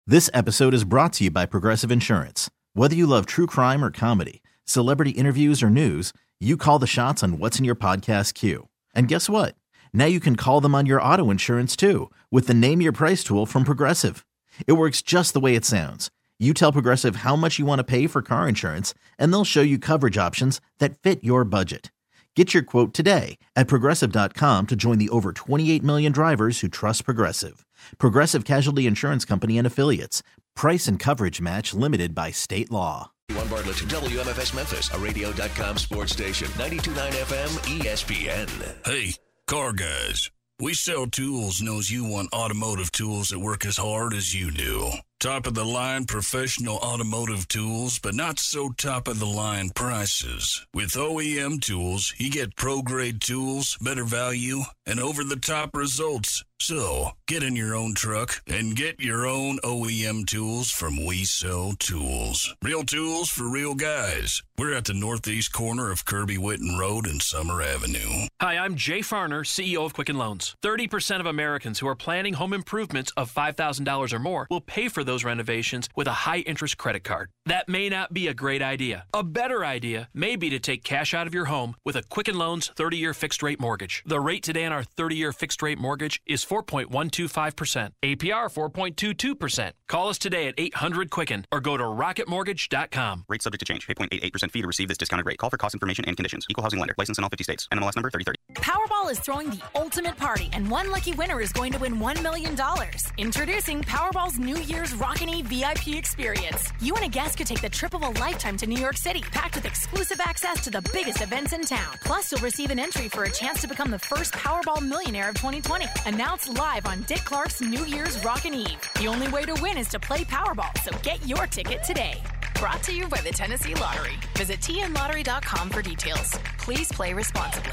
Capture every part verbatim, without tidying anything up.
This episode is brought to you by Progressive Insurance. Whether you love true crime or comedy, celebrity interviews or news, you call the shots on what's in your podcast queue. And guess what? Now you can call them on your auto insurance too with the Name Your Price tool from Progressive. It works just the way it sounds. You tell Progressive how much you want to pay for car insurance, and they'll show you coverage options that fit your budget. Get your quote today at Progressive dot com to join the over twenty-eight million drivers who trust Progressive. Progressive Casualty Insurance Company and Affiliates. Price and coverage match limited by state law. One Bartlett to W M F S Memphis, a radio dot com sports station, ninety-two point nine F M E S P N. Hey, car guys. We Sell Tools knows you want automotive tools that work as hard as you do. Top-of-the-line professional automotive tools, but not so top-of-the-line prices. With O E M Tools, you get pro-grade tools, better value, and over-the-top results. So, get in your own truck and get your own O E M tools from We Sell Tools. Real tools for real guys. We're at the northeast corner of Kirby Whitten Road and Summer Avenue. Hi, I'm Jay Farner, C E O of Quicken Loans. thirty percent of Americans who are planning home improvements of five thousand dollars or more will pay for those renovations with a high-interest credit card. That may not be a great idea. A better idea may be to take cash out of your home with a Quicken Loans thirty-year fixed-rate mortgage. The rate today on our thirty-year fixed-rate mortgage is four point one two five percent. A P R four point two two percent. Call us today at eight hundred Quicken or go to rocket mortgage dot com. Rate subject to change. eight point eight eight percent fee to receive this discounted rate. Call for cost information and conditions. Equal housing lender. License in all fifty states. N M L S number thirty thirty. Powerball is throwing the ultimate party, and one lucky winner is going to win one million dollars. Introducing Powerball's New Year's Rockin' Eve V I P experience. You and a guest could take the trip of a lifetime to New York City, packed with exclusive access to the biggest events in town. Plus, you'll receive an entry for a chance to become the first Powerball millionaire of twenty twenty. Announced live on Dick Clark's New Year's Rockin' Eve. The only way to win is to play Powerball, so get your ticket today. Brought to you by the Tennessee Lottery. Visit T N lottery dot com for details. Please play responsibly.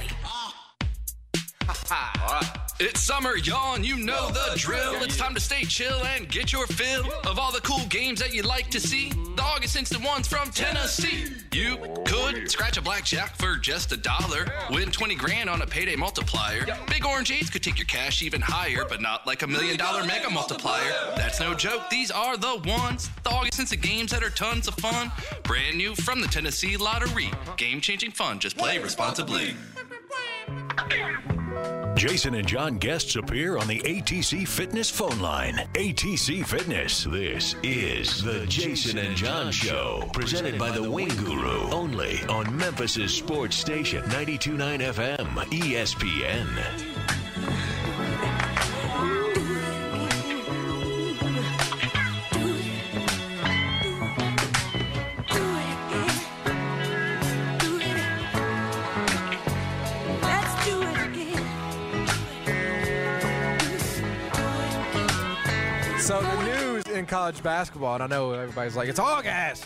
All right. It's summer, y'all, and you know the drill. It's time to stay chill and get your fill of all the cool games that you like to see. The August Instant ones from Tennessee. You could scratch a blackjack for just a dollar, win twenty grand on a payday multiplier. Big Orange Eights could take your cash even higher, but not like a million dollar mega multiplier. That's no joke. These are the ones. The August Instant games that are tons of fun. Brand new from the Tennessee Lottery. Game-changing fun. Just play responsibly. Jason and John guests appear on the A T C Fitness phone line. A T C Fitness. This is the Jason and John Show. Presented by the Wing Guru. Only on Memphis' sports station, ninety-two point nine F M, E S P N. So the news in college basketball, and I know everybody's like, it's August.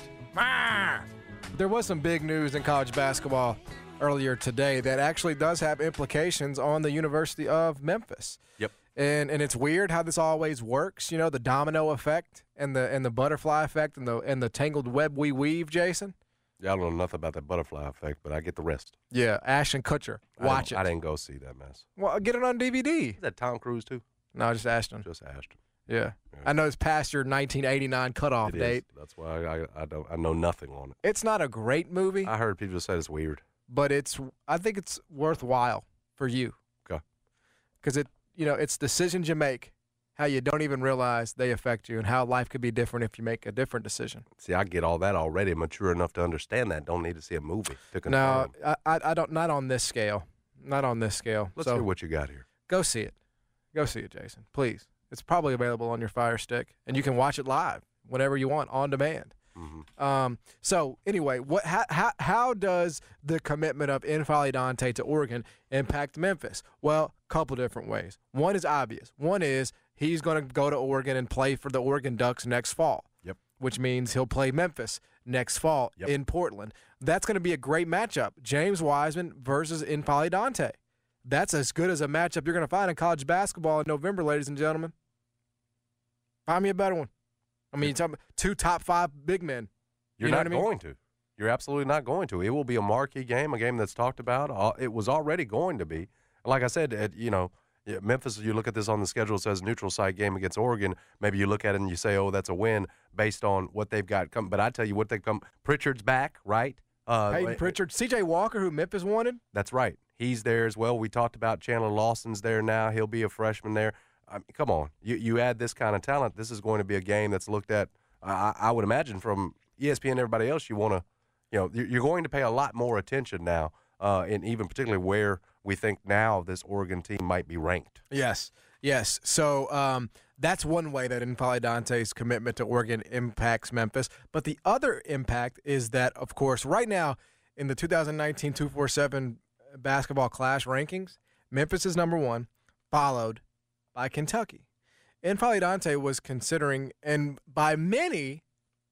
Ah! There was some big news in college basketball earlier today that actually does have implications on the University of Memphis. Yep. And and it's weird how this always works, you know, the domino effect and the and the butterfly effect and the and the tangled web we weave, Jason. Yeah, I don't know nothing about that butterfly effect, but I get the rest. Yeah, Ashton Kutcher. Watch I it. I didn't go see that mess. Well, get it on D V D. Is that Tom Cruise too? No, just Ashton. Just Ashton. Yeah. Yeah. I know it's past your nineteen eighty-nine cutoff It date. is. That's why I, I don't I know nothing on it. It's not a great movie, I heard people say it's weird. but it's I think it's worthwhile for you. Okay. Because it, you know, it's decisions you make, how you don't even realize they affect you, and how life could be different if you make a different decision. See, I get all that already. Mature enough to understand that. Don't need to see a movie to confirm. No, I, I, I don't. Not on this scale. Not on this scale. Let's so hear what you got here. go see it. Go see it, Jason. Please. It's probably available on your Fire Stick, and you can watch it live whenever you want on demand. Mm-hmm. Um, so anyway, what how, how how does the commitment of N'Faly Dante to Oregon impact Memphis? Well, a couple different ways. One is obvious. One is he's going to go to Oregon and play for the Oregon Ducks next fall. Yep. Which means he'll play Memphis next fall Yep. in Portland. That's going to be a great matchup. James Wiseman versus N'Faly Dante. That's as good as a matchup you're going to find in college basketball in November, ladies and gentlemen. Find me a better one. I mean, you're talking about two top five big men. You're You know not what I mean? going to. You're absolutely not going to. It will be a marquee game, a game that's talked about. Uh, It was already going to be. Like I said, it, you know, Yeah, Memphis, you look at this on the schedule, it says neutral site game against Oregon. Maybe you look at it and you say, oh, that's a win based on what they've got. Come, but I tell you what they come. Pritchard's back, right? Uh, Peyton Pritchard, C J Walker, who Memphis wanted. That's right. He's there as well. We talked about Chandler Lawson's there now. He'll be a freshman there. I mean, come on. You you add this kind of talent, this is going to be a game that's looked at, I, I would imagine, from E S P N and everybody else, you want to, you know, you're going to pay a lot more attention now, uh, and even particularly where we think now this Oregon team might be ranked. Yes, yes. So um, that's one way that N'Faly Dante's commitment to Oregon impacts Memphis. But the other impact is that, of course, right now in the two thousand nineteen two forty-seven basketball class rankings, Memphis is number one, followed by Kentucky. N'Faly Dante was considering, and by many,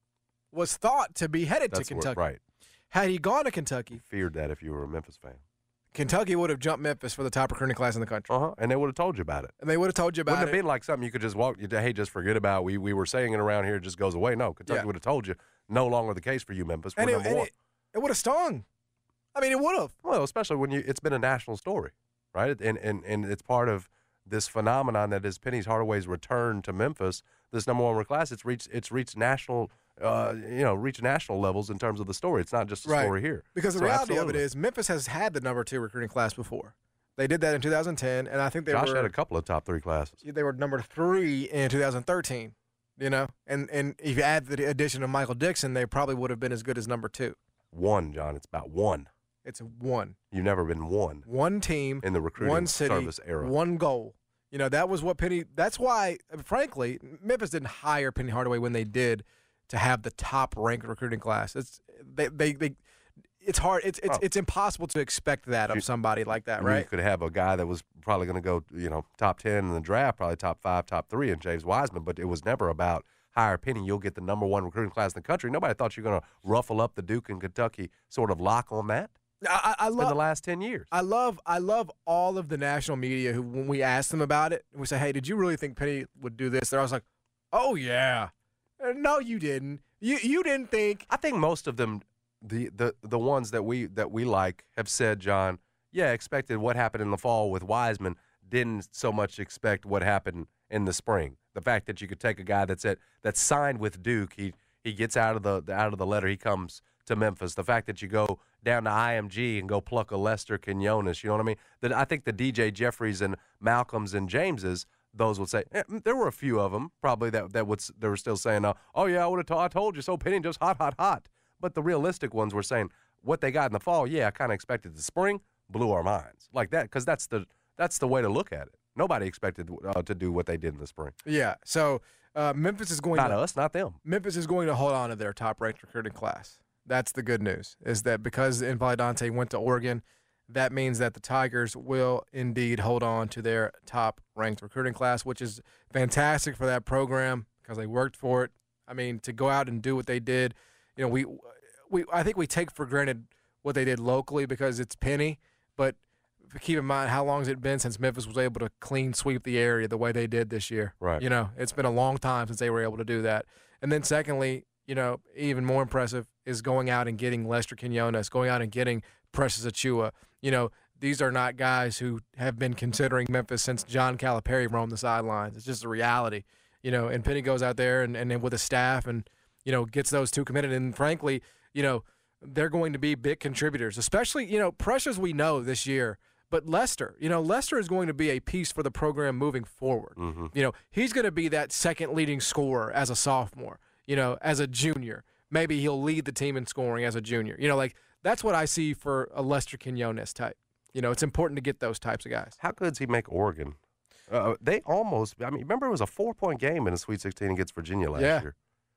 was thought to be headed That's to Kentucky. What, right. Had he gone to Kentucky, you feared that if you were a Memphis fan. Kentucky would have jumped Memphis for the top recruiting class in the country. Uh-huh, and they would have told you about it. And they would have told you about Wouldn't it. Wouldn't have been like something you could just walk, you hey, just forget about. We we were saying it around here, it just goes away. No, Kentucky Yeah. would have told you, no longer the case for you, Memphis. We're and it, number and one. it, it would have stung. I mean, it would have. Well, especially when you it's been a national story, right? And and and it's part of this phenomenon that is Penny Hardaway's return to Memphis. This number one class, it's reached it's reached national, uh, you know, reached national levels in terms of the story. It's not just a Right. story here. Because the So reality absolutely. of it is, Memphis has had the number two recruiting class before. They did that in two thousand ten, and I think they Josh were had a couple of top three classes. they were number three in two thousand thirteen. You know, and and if you add the addition of Michael Dixon, they probably would have been as good as number two. One, John. It's about one. It's one. You've never been one. One team in the recruiting one city, service era. One goal. You know, that was what Penny – that's why, frankly, Memphis didn't hire Penny Hardaway when they did to have the top-ranked recruiting class. It's they, they, they it's hard. It's it's, Oh. it's impossible to expect that of You- somebody like that, I mean, right? You could have a guy that was probably going to go, you know, top ten in the draft, probably top five, top three in James Wiseman, but it was never about hire Penny, you'll get the number one recruiting class in the country. Nobody thought you were going to ruffle up the Duke and Kentucky sort of lock on that. I, I It's love been the last ten years. I love I love all of the national media who, when we ask them about it, we say, "Hey, did you really think Penny would do this?" They're always like, "Oh yeah." Uh, No, you didn't. You you didn't think. I think most of them, the, the the ones that we that we like, have said, John, yeah, expected what happened in the fall with Wiseman, didn't so much expect what happened in the spring. The fact that you could take a guy that's at that's signed with Duke, he he gets out of the out of the letter, he comes to Memphis. The fact that you go down to I M G and go pluck a Lester Quinones, you know what I mean? That I think the D J Jeffries and Malcolms and Jameses, those would say eh, there were a few of them probably that that would they were still saying, uh, oh yeah, I would have t- I told you so. Penny just hot, hot, hot. But the realistic ones were saying what they got in the fall. Yeah, I kind of expected the spring blew our minds like that because that's the that's the way to look at it. Nobody expected uh, to do what they did in the spring. Yeah. So uh, Memphis is going Not to, us, not them. Memphis is going to hold on to their top-ranked recruiting class. That's the good news, is that because N'Faly Dante went to Oregon, that means that the Tigers will indeed hold on to their top-ranked recruiting class, which is fantastic for that program because they worked for it. I mean, to go out and do what they did, you know, we, we I think we take for granted what they did locally because it's Penny, but keep in mind how long has it been since Memphis was able to clean sweep the area the way they did this year. Right. You know, it's been a long time since they were able to do that. And then secondly, you know, even more impressive is going out and getting Lester Quinones, going out and getting Precious Achua. You know, these are not guys who have been considering Memphis since John Calipari roamed the sidelines. It's just a reality. You know, and Penny goes out there and, and then with a staff and, you know, gets those two committed. And frankly, you know, they're going to be big contributors, especially, you know, Precious we know this year. But Lester, you know, Lester is going to be a piece for the program moving forward. Mm-hmm. You know, he's going to be that second leading scorer as a sophomore, you know, as a junior. Maybe he'll lead the team in scoring as a junior. You know, like that's what I see for a Lester Quinones type. You know, it's important to get those types of guys. How good does he make Oregon? Uh, they almost, I mean, remember it was a four-point game in the Sweet sixteen against Virginia last Yeah. year.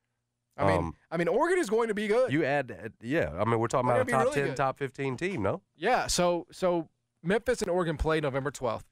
I mean, Um, I mean, Oregon is going to be good. You add, uh, yeah, I mean, we're talking They're about a gonna be top really ten, good. top fifteen team, no? Yeah, so so Memphis and Oregon play November twelfth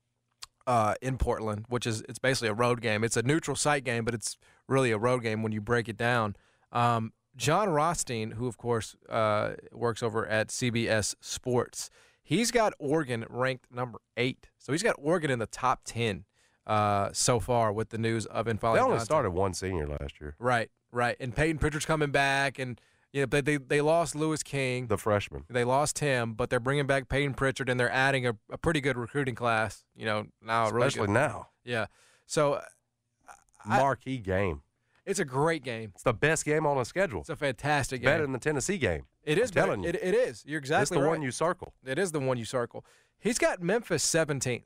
uh, in Portland, which is it's basically a road game. It's a neutral site game, but it's really a road game when you break it down. Um, John Rothstein, who of course uh, works over at C B S Sports, he's got Oregon ranked number eight. So he's got Oregon in the top ten uh, so far with the news of N'Faly They only Dante. started one senior last year. Right, right. And Peyton Pritchard's coming back, and Yeah, they, they they lost Lewis King, the freshman. They lost him, but they're bringing back Peyton Pritchard, and they're adding a, a pretty good recruiting class. You know, now especially really now. Yeah. So, marquee I, game. It's a great game. It's the best game on the schedule. It's a fantastic game. Better than the Tennessee game. It is. I'm telling better. you. It, it is. You're exactly right. It's the right. one you circle. It is the one you circle. He's got Memphis seventeenth.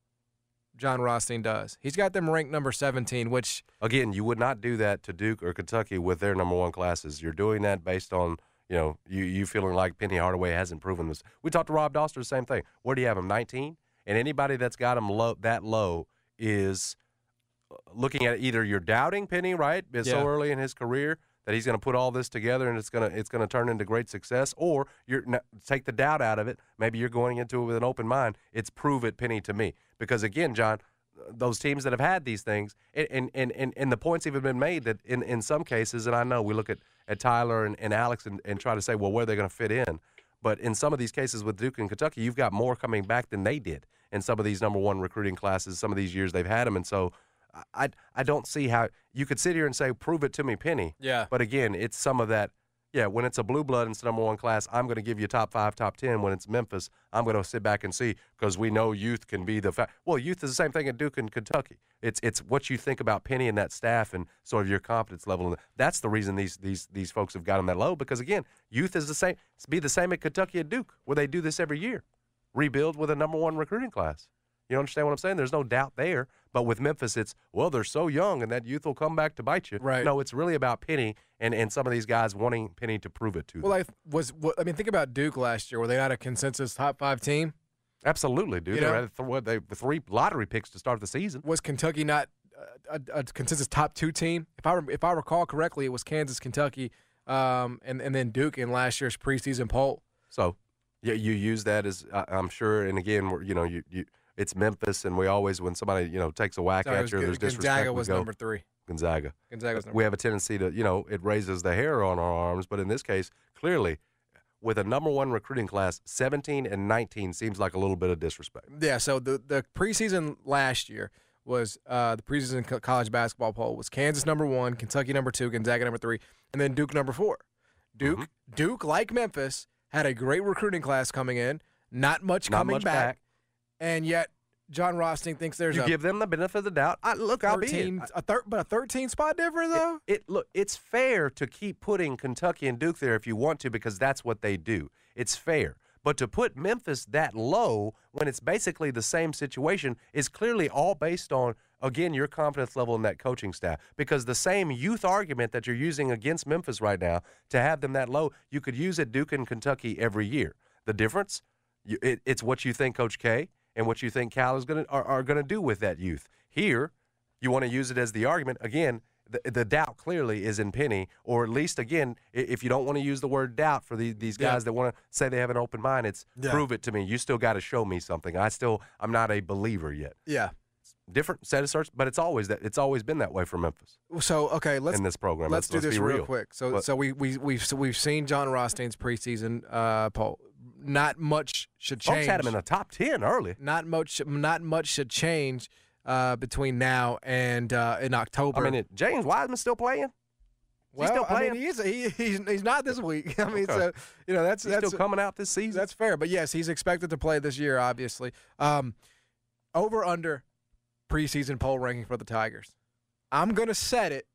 Jon Rothstein does. He's got them ranked number seventeen, which again, you would not do that to Duke or Kentucky with their number one classes. You're doing that based on you know you you feeling like Penny Hardaway hasn't proven this. We talked to Rob Doster, the same thing. Where do you have him? nineteen, and anybody that's got him low that low is looking at either you're doubting Penny, right? It's yeah. so early in his career that he's going to put all this together and it's going to it's going to turn into great success, or you're take the doubt out of it. Maybe you're going into it with an open mind. It's prove it Penny to me. Because, again, John, those teams that have had these things, and and, and, and the point's even been made that in, in some cases, and I know we look at, at Tyler and, and Alex and, and try to say, well, where are they going to fit in? But in some of these cases with Duke and Kentucky, you've got more coming back than they did in some of these number one recruiting classes, some of these years they've had them. And so I, I don't see how – you could sit here and say, prove it to me, Penny. Yeah. But, again, it's some of that – yeah, when it's a blue blood and it's the number one class, I'm going to give you top five, top ten. When it's Memphis, I'm going to sit back and see because we know youth can be the fa- – well, youth is the same thing at Duke and Kentucky. It's it's what you think about Penny and that staff and sort of your confidence level. And that's the reason these these these folks have got them that low because, again, youth is the same – be the same at Kentucky and Duke where they do this every year, rebuild with a number one recruiting class. You understand what I'm saying? There's no doubt there. But with Memphis, it's, well, they're so young and that youth will come back to bite you. Right. No, it's really about Penny and, and some of these guys wanting Penny to prove it to well, them. I was. I mean, think about Duke last year. Were they not a consensus top five team? Absolutely, dude. You They know? had th- what, they, three lottery picks to start the season. Was Kentucky not a, a, a consensus top two team? If I if I recall correctly, it was Kansas, Kentucky, um, and and then Duke in last year's preseason poll. So, yeah, you use that as uh, I'm sure. And again, we're, you know, you, you it's Memphis, and we always when somebody you know takes a whack Sorry, it at was you, good. there's disrespect. Gonzaga we was go, number three. Gonzaga. Gonzaga was number We have a tendency to, you know, it raises the hair on our arms, but in this case, clearly, with a number one recruiting class, seventeen and nineteen seems like a little bit of disrespect. Yeah, so the, the preseason last year was uh, the preseason co- college basketball poll was Kansas number one, Kentucky number two, Gonzaga number three, and then Duke number four. Duke, Mm-hmm. Duke, like Memphis, had a great recruiting class coming in, not much Not coming much back, back. and yet Jon Rothstein thinks there's You a give them the benefit of the doubt. I, look, I'll be thirteen, it. a thir- but a thirteen spot difference though. It, it look, it's fair to keep putting Kentucky and Duke there if you want to because that's what they do. It's fair. But to put Memphis that low when it's basically the same situation is clearly all based on, again, your confidence level in that coaching staff. Because the same youth argument that you're using against Memphis right now to have them that low, you could use at Duke and Kentucky every year. The difference, you, it, it's what you think Coach K and what you think Cal is gonna are, are going to do with that youth. Here, you want to use it as the argument. Again, the, the doubt clearly is in Penny, or at least, again, if you don't want to use the word doubt for the, these guys Yeah. that want to say they have an open mind, it's Yeah. prove it to me. You still got to show me something. I still, I'm not a believer yet. Yeah. Different set of search, but it's always that. It's always been that way for Memphis So okay, let's in this program. Let's, do let's this be real, real quick. So But- so we we we've so we've seen Jon Rothstein's preseason uh, poll. Not much should change. Folks had him in the top ten early. Not much. Not much should change uh, between now and uh, in October. I mean, it, James Wiseman still playing? Is well, he still I playing? mean, he is. He, he's he's not this week. I mean, Okay. so you know that's He's that's still coming out this season. that's fair. But yes, he's expected to play this year. Obviously, um, over under preseason poll ranking for the Tigers. I'm gonna set it.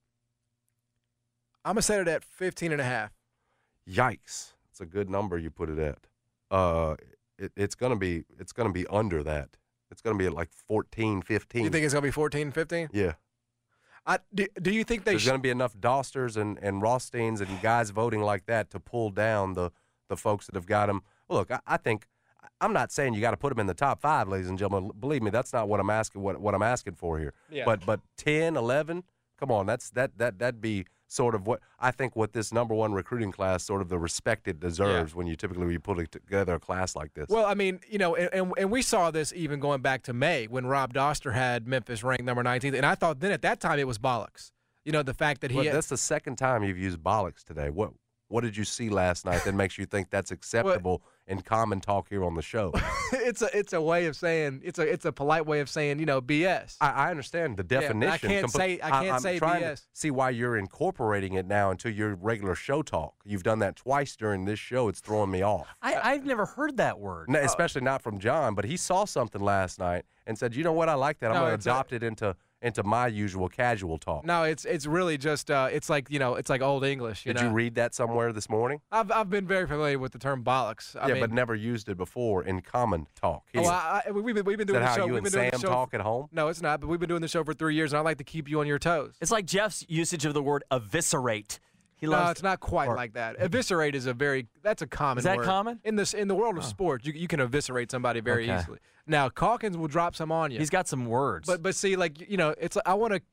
I'm gonna set it at fifteen and a half. Yikes! It's a good number you put it at. Uh, it, it's gonna be it's gonna be under that. It's gonna be at like fourteen, fifteen. You think it's gonna be fourteen, fifteen? Yeah. I, do, do you think they There's sh- going to be enough Dosters and, and Rothsteins and guys voting like that to pull down the, the folks that have got them. Look, I, I think I'm not saying you got to put them in the top five, ladies and gentlemen. Believe me, that's not what I'm asking. What, what I'm asking for here. Yeah. But but ten, eleven, come on, that's that that that'd be sort of what I think what this number one recruiting class sort of the respect it deserves when you typically when you put together a class like this. Well, I mean, you know, and, and and we saw this even going back to May when Rob Doster had Memphis ranked number nineteenth, and I thought then at that time it was bollocks. You know, the fact that he But had, that's the second time you've used bollocks today. What what did you see last night that makes you think that's acceptable in common talk here on the show. it's a it's a way of saying it's a it's a polite way of saying you know B S. I, I understand the definition. Yeah, I can't Compa- say I can't I'm say trying B S. To see why you're incorporating it now into your regular show talk. You've done that twice during this show. It's throwing me off. I, I've never heard that word. No, especially not from John, but he saw something last night and said, "You know what? I like that. I'm No, going to it's a- adopt it into into my usual casual talk." No, it's it's really just uh, it's like you know it's like old English. You Did know? you read that somewhere this morning? I've I've been very familiar with the term bollocks. I yeah, mean, but never used it before in common talk. Oh, Here. I, I, we've been we've been Is doing that the how show. you we've and been doing Sam the show. talk at home? No, it's not. But we've been doing the show for three years, and I like to keep you on your toes. It's like Jeff's usage of the word eviscerate. He No, loves it's not quite or- like that. Eviscerate is a very that's a common. Is that word. common? in this in the world of sports? You you can eviscerate somebody very Okay. easily. Now Calkins will drop some on you. He's got some words. but but see, like you know, it's I want to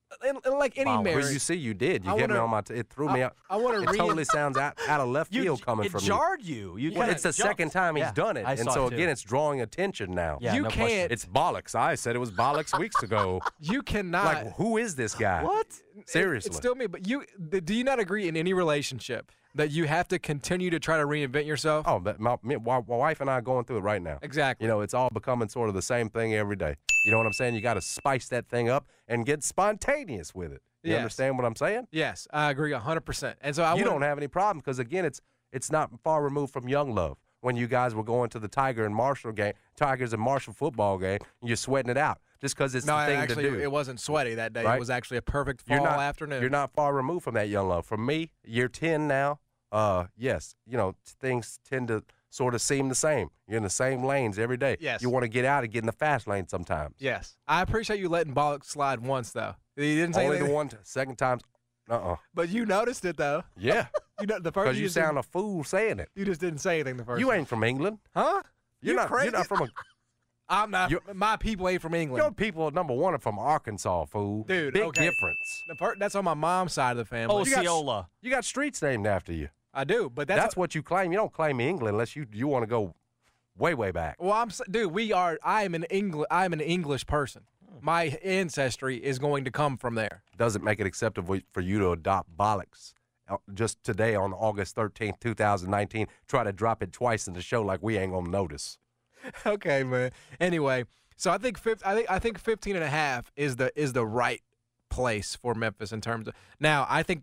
like any Wow. marriage. Well, you see, you did. You I hit me wanna- on my. T- it threw me I- out. I wanna It re- totally sounds out, out of left You- field coming it from jarred you. You you. Well, kinda it's the jumped. second time he's Yeah, done it, I and saw so it too. again, it's drawing attention now. Yeah, you no can't. question. It's bollocks. I said it was bollocks weeks ago. You cannot. Like, who is this guy? What? It- Seriously. it's still me. But you th- do you not agree in any relationship that you have to continue to try to reinvent yourself? Oh, but my, me, my, my wife and I are going through it right now. Exactly. You know, it's all becoming sort of the same thing every day. You know what I'm saying? You got to spice that thing up and get spontaneous with it. You Yes. understand what I'm saying? Yes, I agree a hundred percent. And so I you wanna- don't have any problem because again, it's it's not far removed from Young Love when you guys were going to the Tiger and Marshall game, Tigers and Marshall football game, and you're sweating it out just because it's No, the thing actually, to do. it wasn't sweaty that day. Right? It was actually a perfect fall you're not, afternoon. You're not far removed from that, Young Love. For me, year ten now, uh, yes, you know, t- things tend to sort of seem the same. You're in the same lanes every day. Yes. You want to get out and get in the fast lane sometimes. Yes, I appreciate you letting Bollock slide once though. He didn't say Only the anything, one, t- second time, uh-uh. but you noticed it though. Yeah, You know the first because you just sound didn't- a fool saying it. you just didn't say anything the first. You time. ain't from England. huh? You're You not. crazy? You're not from a. I'm not. You- My people ain't from England. Your people, number one, are from Arkansas, fool. Dude, big okay. difference. The fir- that's on my mom's side of the family. Oh, You got- Osceola. You got streets named after you. I do, but That's, that's, what you claim. You don't claim England unless you you want to go way way back. Well, I'm s- dude. We are. I am an English. I am an English person. My ancestry is going to come from there. Doesn't make it acceptable for you to adopt bollocks. Uh, Just today on August thirteenth, two thousand nineteen, try to drop it twice in the show like we ain't gonna notice. Okay, man. Anyway, so I think fif- I think I think fifteen and a half is the is the right place for Memphis in terms of. Now, I think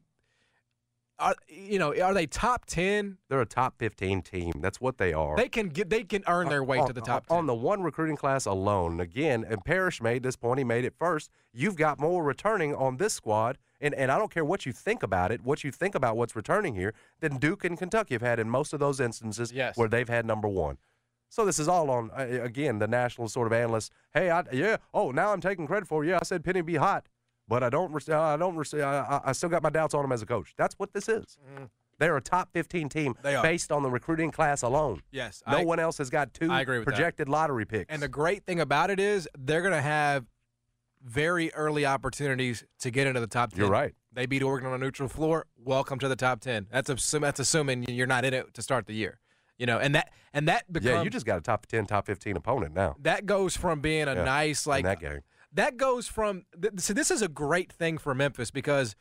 are you know, are they top ten? They're a top fifteen team. That's what they are. They can get they can earn their way on, to the top ten. On the one recruiting class alone, again, and Parrish made this point, he made it first. You've got more returning on this squad, and, and I don't care what you think about it, what you think about what's returning here, than Duke and Kentucky have had in most of those instances Yes. where they've had number one. So this is all on, uh, again, the national sort of analysts. Hey, I, yeah, oh, now I'm taking credit for it. Yeah, I said Penny be hot, but I don't, uh, I don't, I, I- I still got my doubts on him as a coach. That's what this is. They're a top fifteen team They are. based on the recruiting class alone. Yes, No I- one else has got two I agree with that. projected lottery picks. And the great thing about it is they're going to have very early opportunities to get into the top ten. You're right. They beat Oregon on a neutral floor. Welcome to the top ten. That's assum- that's assuming you're not in it to start the year. You know, and that and that becomes Yeah, you just got a top ten, top fifteen opponent now. that goes from being a Yeah, nice like in that game. that goes from th- so this is a great thing for Memphis because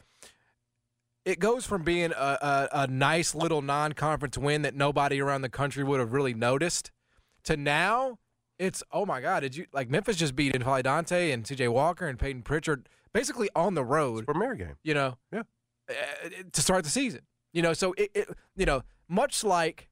it goes from being a, a, a nice little non-conference win that nobody around the country would have really noticed to now it's oh my god, did you like Memphis just beat Infali Dante and C J Walker and Peyton Pritchard basically on the road, Premier game. you know, Yeah. uh, to start the season. You know, so it, it you know, much like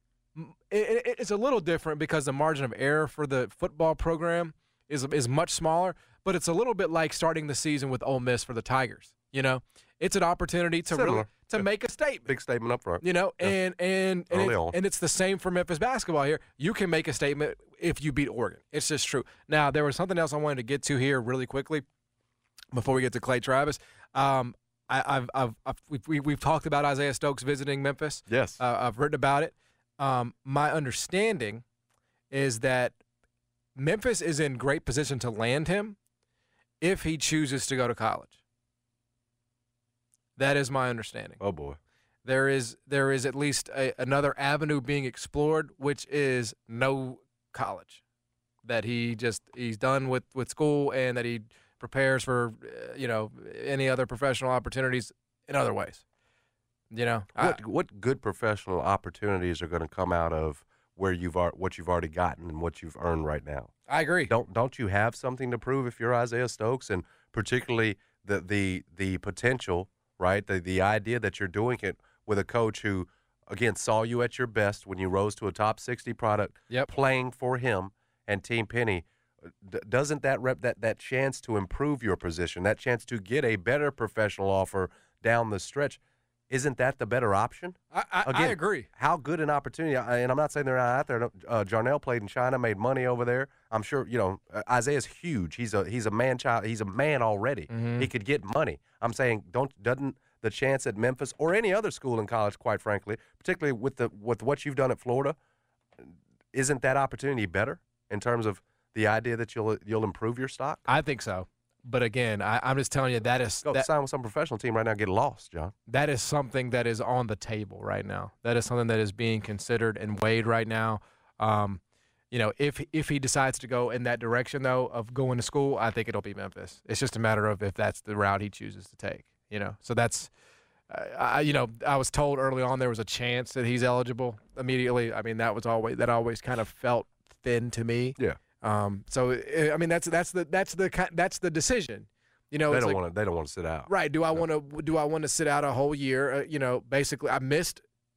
it, it, it's a little different because the margin of error for the football program is is much smaller, but it's a little bit like starting the season with Ole Miss for the Tigers. You know, it's an opportunity to Similar. really to Yeah. make a statement. Big statement up front. You know, Yeah. and and and, Early it- on. and it's the same for Memphis basketball here. You can make a statement if you beat Oregon. It's just true. Now, there was something else I wanted to get to here really quickly before we get to Clay Travis. Um, I, I've, I've, I've we've, we- we've talked about Isaiah Stokes visiting Memphis. Yes. Uh, I've written about it. Um, my understanding is that Memphis is in great position to land him if he chooses to go to college. That is my understanding. oh, boy. There is there is at least a, another avenue being explored, which is no college. That he just he's done with, with school and that he prepares for uh, you know any other professional opportunities in other ways. You know, I- What, what good professional opportunities are going to come out of where you've ar- what you've already gotten and what you've earned right now. I agree. Don't don't you have something to prove if you're Isaiah Stokes, and particularly the the the potential, right? The the idea that you're doing it with a coach who, again, saw you at your best when you rose to a top sixty product, yep. playing for him and Team Penny. D- doesn't that rep that that chance to improve your position, that chance to get a better professional offer down the stretch, isn't that the better option? I, I, Again, I agree. How good an opportunity, and I'm not saying they're not out there. Uh, Jarnell played in China, made money over there. I'm sure, you know, uh, Isaiah's huge. He's a he's a man child. He's a man already. Mm-hmm. He could get money. I'm saying, don't doesn't the chance at Memphis or any other school in college, quite frankly, particularly with the with what you've done at Florida, isn't that opportunity better in terms of the idea that you'll you'll improve your stock? I think so. But again, I, I'm just telling you that is Go that, sign with some professional team right now. Get lost, John. that is something that is on the table right now. That is something that is being considered and weighed right now. Um, you know, if if he decides to go in that direction though of going to school, I think it'll be Memphis. It's just a matter of if that's the route he chooses to take. You know, so that's. Uh, I, you know, I was told early on there was a chance that he's eligible immediately. I mean, that was always that always kind of felt thin to me. Yeah. Um, so I mean that's that's the that's the that's the decision, you know. They it's don't like, want to. They don't want to sit out. right? Do I want to do I want to sit out a whole year? Uh, you know, basically I missed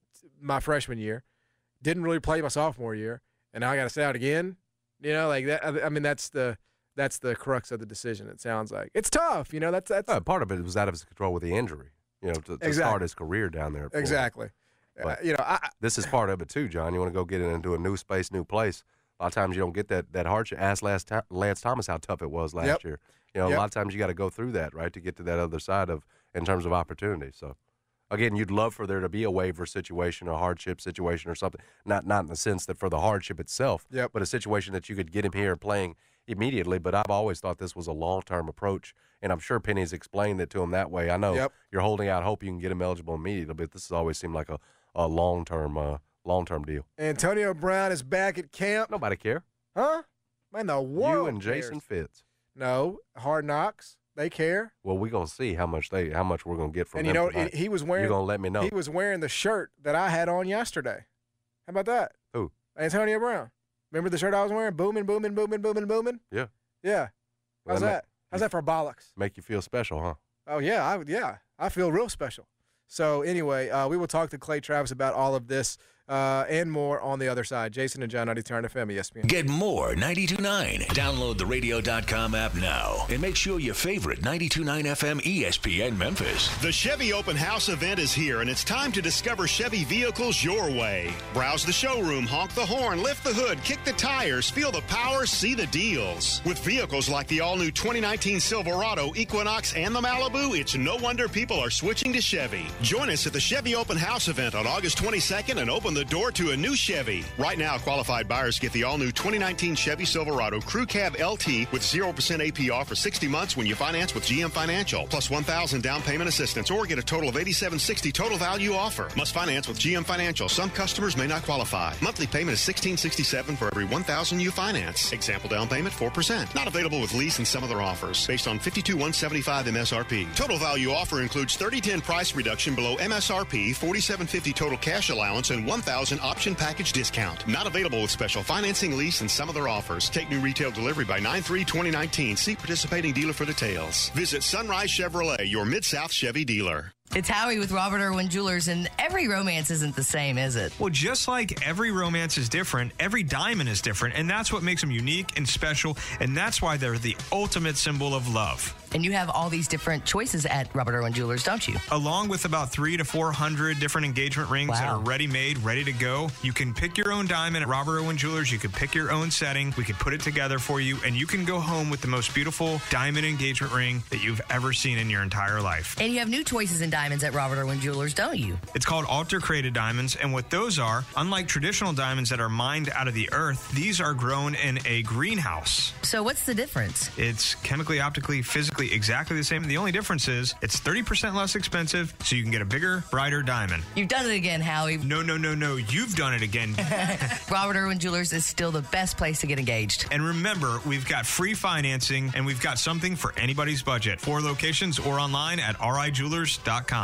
my freshman year, didn't really play my sophomore year, and now I got to sit out again. You know, like that. I, I mean that's the that's the crux of the decision. It sounds like it's tough. You know, that's that's Uh, part of it was out of his control with the injury. You know, to, to Exactly. start his career down there. at Florida. exactly. Uh, But you know, I, this is part of it too, John. You want to go get into a new space, new place. A lot of times you don't get that that hardship. Ask Lance, Lance Thomas how tough it was last Yep. year. You know, Yep. a lot of times you got to go through that, right, to get to that other side of in terms of opportunity. So, again, you'd love for there to be a waiver situation, a hardship situation, or something. Not not in the sense that for the hardship itself, Yep. but a situation that you could get him here playing immediately. But I've always thought this was a long term approach, and I'm sure Penny's explained it to him that way. I know Yep. you're holding out hope you can get him eligible immediately, but this has always seemed like a, a long term uh, long term deal. Antonio Brown is back at camp. Nobody care. Huh? Man, the world You and Jason cares. Fitz. No, Hard Knocks. They care. Well, we're gonna see how much they how much we're gonna get from And you them know, tonight. he was wearing. You're gonna let me know. He was wearing the shirt that I had on yesterday. How about that? Who? Antonio Brown. Remember the shirt I was wearing? Booming, booming, booming, booming, booming. Yeah. Yeah. Well, How's that ma- that? How's that for bollocks? Make you feel special, huh? Oh yeah, I yeah, I feel real special. So anyway, uh, we will talk to Clay Travis about all of this uh, and more on the other side. Jason and John, ninety-two point nine F M, E S P N. Get more ninety-two point nine. Download the radio dot com app now and make sure your favorite ninety-two point nine F M E S P N Memphis. The Chevy Open House event is here, and it's time to discover Chevy vehicles your way. Browse the showroom, honk the horn, lift the hood, kick the tires, feel the power, see the deals. With vehicles like the all-new twenty nineteen Silverado, Equinox, and the Malibu, it's no wonder people are switching to Chevy. Join us at the Chevy Open House event on August twenty-second and open the door to a new Chevy. Right now, qualified buyers get the all-new twenty nineteen Chevy Silverado Crew Cab L T with zero percent A P R for sixty months when you finance with G M Financial, plus one thousand dollars down payment assistance, or get a total of eighty-seven sixty total value offer. Must finance with G M Financial. Some customers may not qualify. Monthly payment is sixteen sixty-seven for every one thousand you finance. Example down payment four percent. Not available with lease and some other offers. Based on fifty-two thousand one hundred seventy-five M S R P. Total value offer includes thirty ten price reduction below M S R P, forty-seven fifty total cash allowance, and one thousand option package discount. Not available with special financing, lease, and some other offers. Take new retail delivery by nine three twenty nineteen. See participating dealer for details. Visit Sunrise Chevrolet, your Mid-South Chevy dealer. It's Howie with Robert Irwin Jewelers, and every romance isn't the same, is it? Well, just like every romance is different, every diamond is different, and that's what makes them unique and special, and that's why they're the ultimate symbol of love. And you have all these different choices at Robert Irwin Jewelers, don't you? Along with about three to four hundred different engagement rings Wow. that are ready-made, ready to go. You can pick your own diamond at Robert Irwin Jewelers. You can pick your own setting. We can put it together for you, and you can go home with the most beautiful diamond engagement ring that you've ever seen in your entire life. And you have new choices in diamonds at Robert Irwin Jewelers, don't you? It's called altar-created diamonds, and what those are, unlike traditional diamonds that are mined out of the earth, these are grown in a greenhouse. So what's the difference? It's chemically, optically, physically exactly the same. The only difference is it's thirty percent less expensive, so you can get a bigger, brighter diamond. You've done it again, Howie. No, no, no, no. You've done it again. Robert Irwin Jewelers is still the best place to get engaged. And remember, we've got free financing, and we've got something for anybody's budget. Four locations or online at R I jewelers dot com.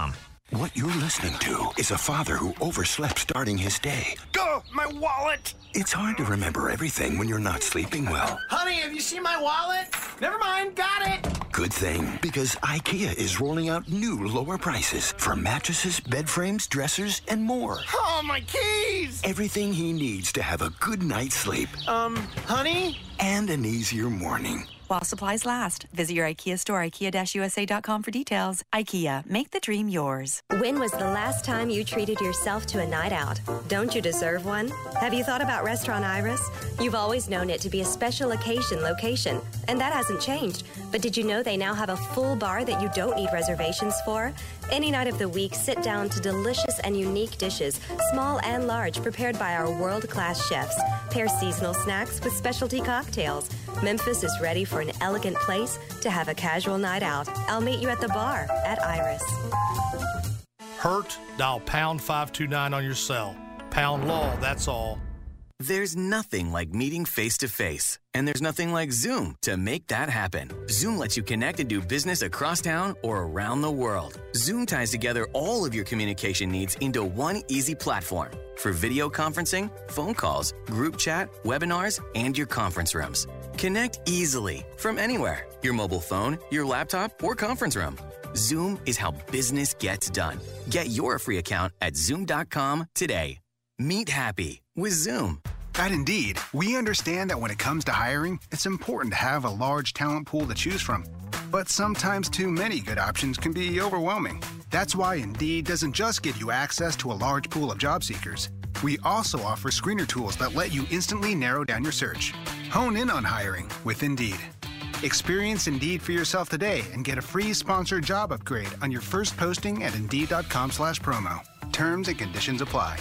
What you're listening to is a father who overslept starting his day. Go, my wallet! It's hard to remember everything when you're not sleeping well. Honey, have you seen my wallet? Never mind, got it. Good thing, because IKEA is rolling out new lower prices for mattresses, bed frames, dressers, and more. Oh, my keys! Everything he needs to have a good night's sleep. Um, honey? And an easier morning. While supplies last, visit your IKEA store, ikea dash u s a dot com for details. IKEA, make the dream yours. When was the last time you treated yourself to a night out? Don't you deserve one? Have you thought about Restaurant Iris? You've always known it to be a special occasion location, and that hasn't changed. But did you know they now have a full bar that you don't need reservations for? Any night of the week, sit down to delicious and unique dishes, small and large, prepared by our world-class chefs. Pair seasonal snacks with specialty cocktails. Memphis is ready for an elegant place to have a casual night out. I'll meet you at the bar at Iris. Hurt? Dial pound five two nine on your cell. Pound law, that's all. There's nothing like meeting face-to-face, and there's nothing like Zoom to make that happen. Zoom lets you connect and do business across town or around the world. Zoom ties together all of your communication needs into one easy platform for video conferencing, phone calls, group chat, webinars, and your conference rooms. Connect easily from anywhere, your mobile phone, your laptop, or conference room. Zoom is how business gets done. Get your free account at zoom dot com today. Meet happy with Zoom. At Indeed, we understand that when it comes to hiring, it's important to have a large talent pool to choose from. But sometimes too many good options can be overwhelming. That's why Indeed doesn't just give you access to a large pool of job seekers. We also offer screener tools that let you instantly narrow down your search. Hone in on hiring with Indeed. Experience Indeed for yourself today and get a free sponsored job upgrade on your first posting at Indeed dot com slash promo. Terms and conditions apply.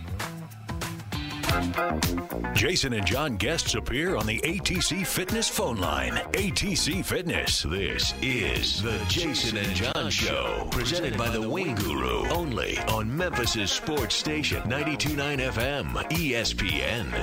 Jason and John guests appear on the A T C Fitness phone line. A T C Fitness. This is the Jason and John Show, presented by the Wing Guru, only on Memphis's sports station, ninety-two point nine F M, E S P N.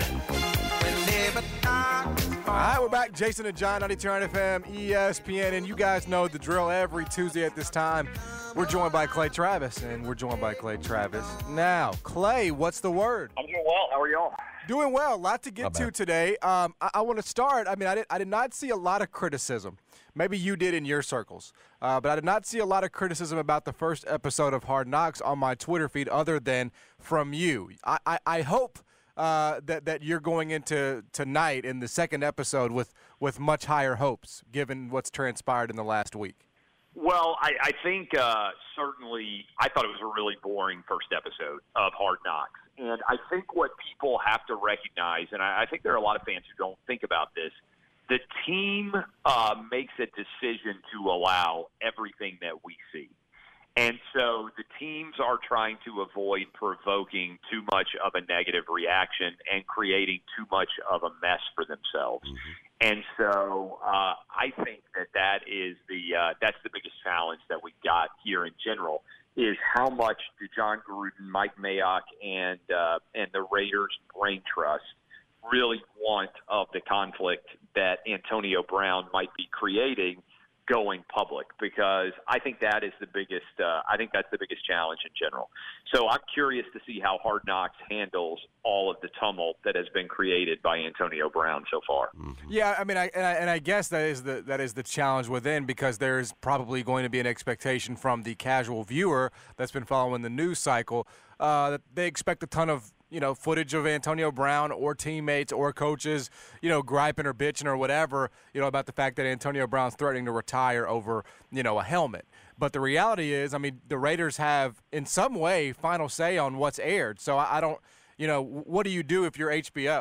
All right, we're back. Jason and John, ninety-two point nine F M, E S P N, and you guys know the drill. Every Tuesday at this time, we're joined by Clay Travis, and we're joined by Clay Travis. Now, Clay, what's the word? I'm doing well. How are y'all? Doing well. A lot to get Not to bad. today. Um, I, I want to start. I mean, I did, I did not see a lot of criticism. Maybe you did in your circles. Uh, but I did not see a lot of criticism about the first episode of Hard Knocks on my Twitter feed other than from you. I, I, I hope uh, that, that you're going into tonight in the second episode with, with much higher hopes, given what's transpired in the last week. Well, I, I think uh, certainly I thought it was a really boring first episode of Hard Knocks. And I think what people have to recognize, and I, I think there are a lot of fans who don't think about this, the team uh, makes a decision to allow everything that we see. And so the teams are trying to avoid provoking too much of a negative reaction and creating too much of a mess for themselves. Mm-hmm. And so uh, I think that that is the uh, that's the biggest challenge that we've got here in general is how much do John Gruden, Mike Mayock, and uh, and the Raiders brain trust really want of the conflict that Antonio Brown might be creating going public, because I think that is the biggest uh, I think that's the biggest challenge in general. So I'm curious to see how Hard Knocks handles all of the tumult that has been created by Antonio Brown so far. Mm-hmm. Yeah, I mean, I and, I and I guess that is the that is the challenge within, because there's probably going to be an expectation from the casual viewer that's been following the news cycle uh, that they expect a ton of, you know, footage of Antonio Brown or teammates or coaches, you know, griping or bitching or whatever, you know, about the fact that Antonio Brown's threatening to retire over, you know, a helmet. But the reality is, I mean, the Raiders have, in some way, final say on what's aired. So I, I don't, you know, what do you do if you're H B O?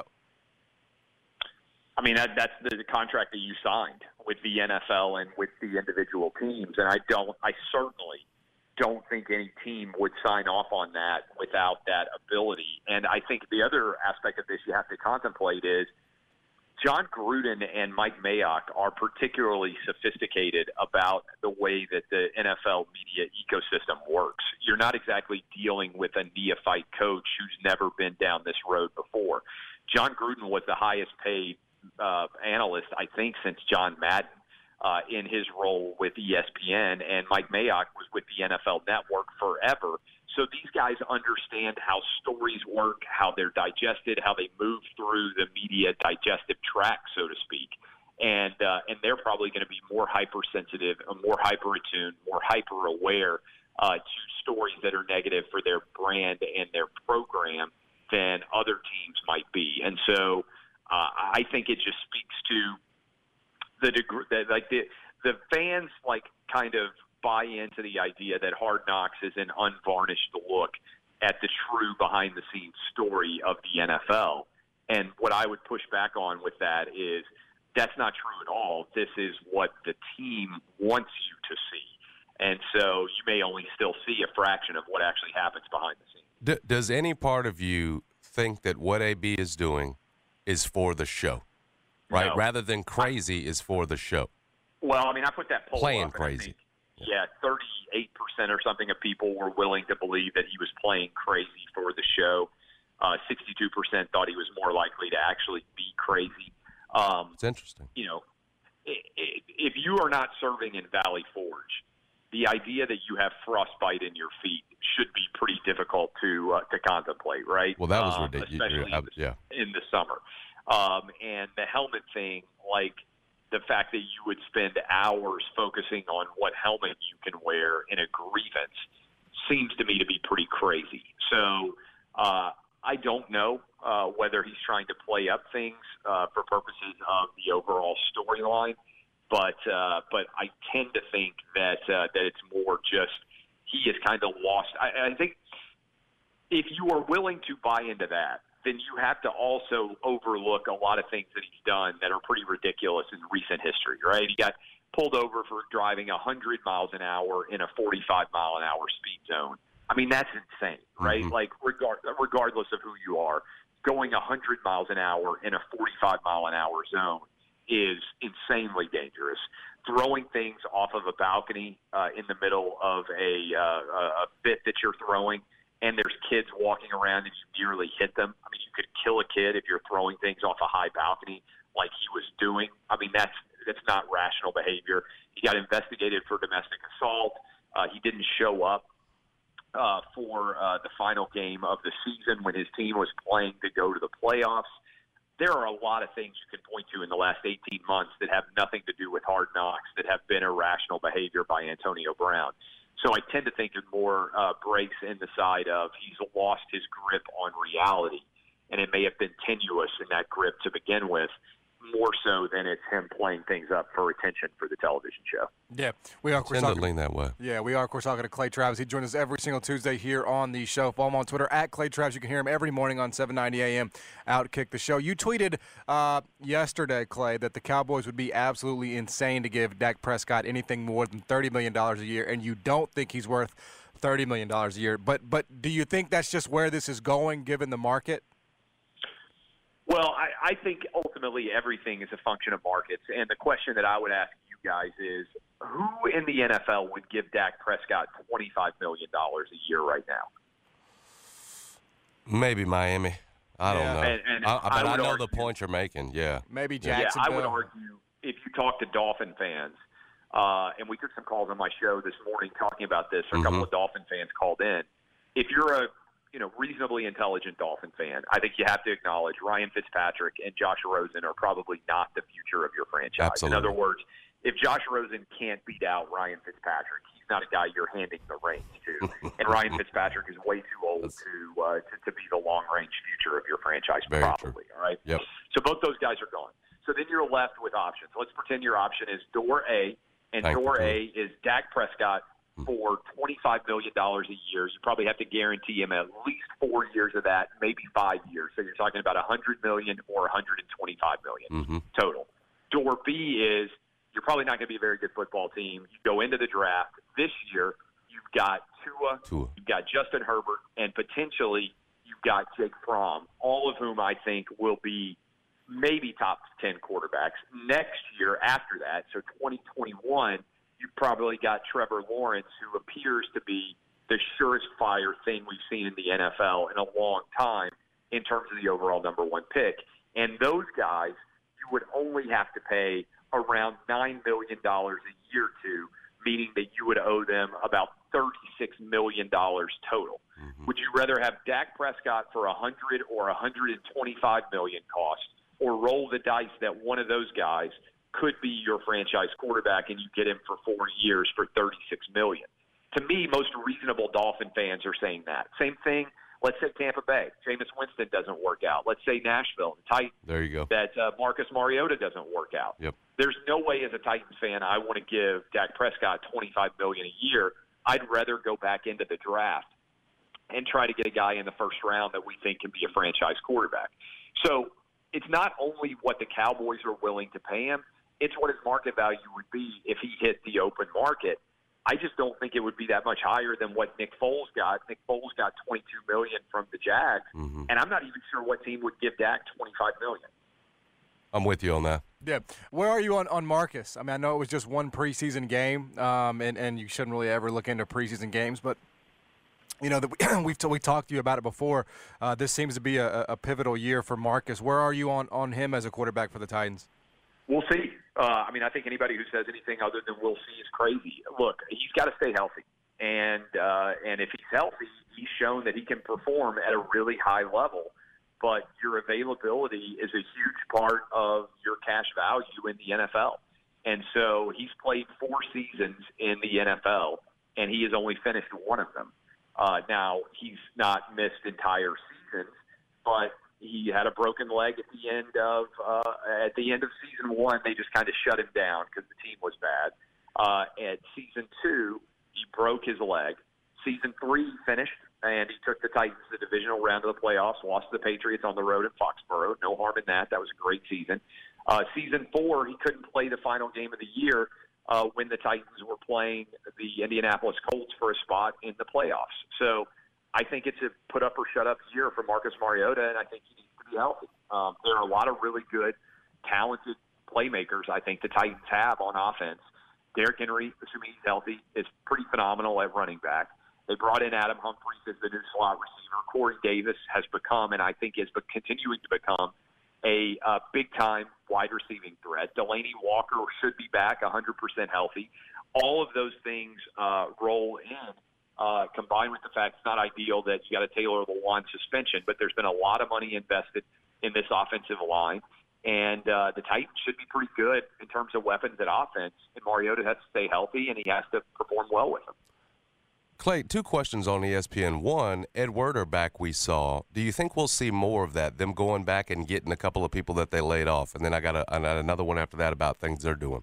I mean, that, that's the, the contract that you signed with the N F L and with the individual teams. And I don't, I certainly don't think any team would sign off on that without that ability. And I think the other aspect of this you have to contemplate is John Gruden and Mike Mayock are particularly sophisticated about the way that the N F L media ecosystem works. You're not exactly dealing with a neophyte coach who's never been down this road before. John Gruden was the highest paid uh, analyst, I think, since John Madden. uh, in his role with E S P N, and Mike Mayock was with the N F L Network forever. So these guys understand how stories work, how they're digested, how they move through the media digestive track, so to speak. And uh, and they're probably going to be more hypersensitive, more hyper attuned, more hyper aware uh, to stories that are negative for their brand and their program than other teams might be. And so uh, I think it just speaks to the degree that like the the fans like kind of buy into the idea that Hard Knocks is an unvarnished look at the true behind the scenes story of the N F L. And what I would push back on with that is that's not true at all. This is what the team wants you to see. And so you may only still see a fraction of what actually happens behind the scenes. D- does any part of you think that what A B is doing is for the show, right? No. Rather than crazy is for the show. Well, I mean, I put that poll Playing up, and I crazy. think, yeah, thirty-eight percent or something of people were willing to believe that he was playing crazy for the show. Uh, sixty-two percent thought he was more likely to actually be crazy. Um, it's interesting. You know, if you are not serving in Valley Forge, the idea that you have frostbite in your feet should be pretty difficult to uh, to contemplate, right? Well, that was um, ridiculous. especially I- in the, yeah. in the summer. Um, and the helmet thing, like the fact that you would spend hours focusing on what helmet you can wear in a grievance seems to me to be pretty crazy. So uh, I don't know uh, whether he's trying to play up things uh, for purposes of the overall storyline, but uh, but I tend to think that uh, that it's more just he is kind of lost. I, I think if you are willing to buy into that, then you have to also overlook a lot of things that he's done that are pretty ridiculous in recent history, right? He got pulled over for driving one hundred miles an hour in a forty-five mile an hour speed zone. I mean, that's insane, right? Mm-hmm. Like, regard, regardless of who you are, going one hundred miles an hour in a forty-five mile an hour zone is insanely dangerous. Throwing things off of a balcony uh, in the middle of a, uh, a fit that you're throwing, and there's kids walking around and you nearly hit them. I mean, you could kill a kid if you're throwing things off a high balcony like he was doing. I mean, that's that's not rational behavior. He got investigated for domestic assault. Uh, he didn't show up uh, for uh, the final game of the season when his team was playing to go to the playoffs. There are a lot of things you can point to in the last eighteen months that have nothing to do with Hard Knocks that have been irrational behavior by Antonio Brown. So I tend to think it more uh, breaks in the side of he's lost his grip on reality, and it may have been tenuous in that grip to begin with, more so than it's him playing things up for attention for the television show. Yeah, we are. Of course, Tend to talking, lean that way. Yeah, we are, of course, talking to Clay Travis. He joins us every single Tuesday here on the show. Follow him on Twitter, at Clay Travis. You can hear him every morning on seven ninety A M. Outkick the show. You tweeted uh, yesterday, Clay, that the Cowboys would be absolutely insane to give Dak Prescott anything more than thirty million dollars a year, and you don't think he's worth thirty million dollars a year. But, but do you think that's just where this is going, given the market? Well, I, I think ultimately everything is a function of markets. And the question that I would ask you guys is, who in the N F L would give Dak Prescott twenty-five million dollars a year right now? Maybe Miami. I don't Yeah. know. And- and I, but I I, would know argue- the point you're making. Yeah. Maybe Yeah, I would argue if you talk to Dolphin fans, uh, and we took some calls on my show this morning talking about this, or a couple Mhm. of Dolphin fans called in. If you're a you know reasonably intelligent Dolphin fan, I think you have to acknowledge Ryan Fitzpatrick and Josh Rosen are probably not the future of your franchise. Absolutely. In other words, if Josh Rosen can't beat out Ryan Fitzpatrick, he's not a guy you're handing the reins to. And Ryan Fitzpatrick is way too old to, uh, to to be the long range future of your franchise, Very probably. All right. Yep. So both those guys are gone. So then you're left with options. Let's pretend your option is door A, and Thank door you. A is Dak Prescott for twenty-five million dollars a year. You probably have to guarantee him at least four years of that, maybe five years. So you're talking about one hundred million dollars or one hundred twenty-five million dollars Mm-hmm. total. Door B is you're probably not going to be a very good football team. You go into the draft this year, you've got Tua, Tua. you've got Justin Herbert, and potentially you've got Jake Fromm, all of whom I think will be maybe top ten quarterbacks. Next year after that, so twenty twenty-one, you've probably got Trevor Lawrence, who appears to be the surest fire thing we've seen in the N F L in a long time in terms of the overall number one pick. And those guys, you would only have to pay around nine million dollars a year to, meaning that you would owe them about thirty-six million dollars total. Mm-hmm. Would you rather have Dak Prescott for one hundred or one hundred twenty-five million dollars cost, or roll the dice that one of those guys could be your franchise quarterback and you get him for four years for thirty-six million dollars? To me, most reasonable Dolphin fans are saying that. Same thing, let's say Tampa Bay. Jameis Winston doesn't work out. Let's say Nashville, the Titans. There you go. That uh, Marcus Mariota doesn't work out. Yep. There's no way as a Titans fan I want to give Dak Prescott twenty-five million dollars a year. I'd rather go back into the draft and try to get a guy in the first round that we think can be a franchise quarterback. So it's not only what the Cowboys are willing to pay him, it's what his market value would be if he hit the open market. I just don't think it would be that much higher than what Nick Foles got. Nick Foles got twenty-two million dollars from the Jags, mm-hmm. and I'm not even sure what team would give Dak twenty-five million dollars. I'm with you on that. Yeah. Where are you on, on Marcus? I mean, I know it was just one preseason game, um, and, and you shouldn't really ever look into preseason games, but you know, the, we've t- we talked to you about it before. Uh, this seems to be a, a pivotal year for Marcus. Where are you on, on him as a quarterback for the Titans? We'll see. Uh, I mean, I think anybody who says anything other than we'll see is crazy. Look, he's got to stay healthy. And uh, and if he's healthy, he's shown that he can perform at a really high level. But your availability is a huge part of your cash value in the N F L. And so he's played four seasons in the N F L, and he has only finished one of them. Uh, now, he's not missed entire seasons, but he had a broken leg at the end of uh, at the end of season one. They just kind of shut him down because the team was bad. Uh, at season two, he broke his leg. Season three, he finished, and he took the Titans to the divisional round of the playoffs, lost to the Patriots on the road in Foxborough. No harm in that. That was a great season. Uh, season four, he couldn't play the final game of the year uh, when the Titans were playing the Indianapolis Colts for a spot in the playoffs. So I think it's a put up or shut up year for Marcus Mariota, and I think he needs to be healthy. Um, there are a lot of really good, talented playmakers I think the Titans have on offense. Derrick Henry, assuming he's healthy, is pretty phenomenal at running back. They brought in Adam Humphries as the new slot receiver. Corey Davis has become, and I think is continuing to become, a uh, big-time wide receiving threat. Delaney Walker should be back one hundred percent healthy. All of those things uh, roll in. Uh, combined with the fact it's not ideal that you got a Taylor Lewan suspension, but there's been a lot of money invested in this offensive line, and uh, the Titans should be pretty good in terms of weapons at offense, and Mariota has to stay healthy, and he has to perform well with them. Clay, two questions on E S P N. One, Ed Werder back we saw. Do you think we'll see more of that, them going back and getting a couple of people that they laid off? And then I got, a, I got another one after that about things they're doing.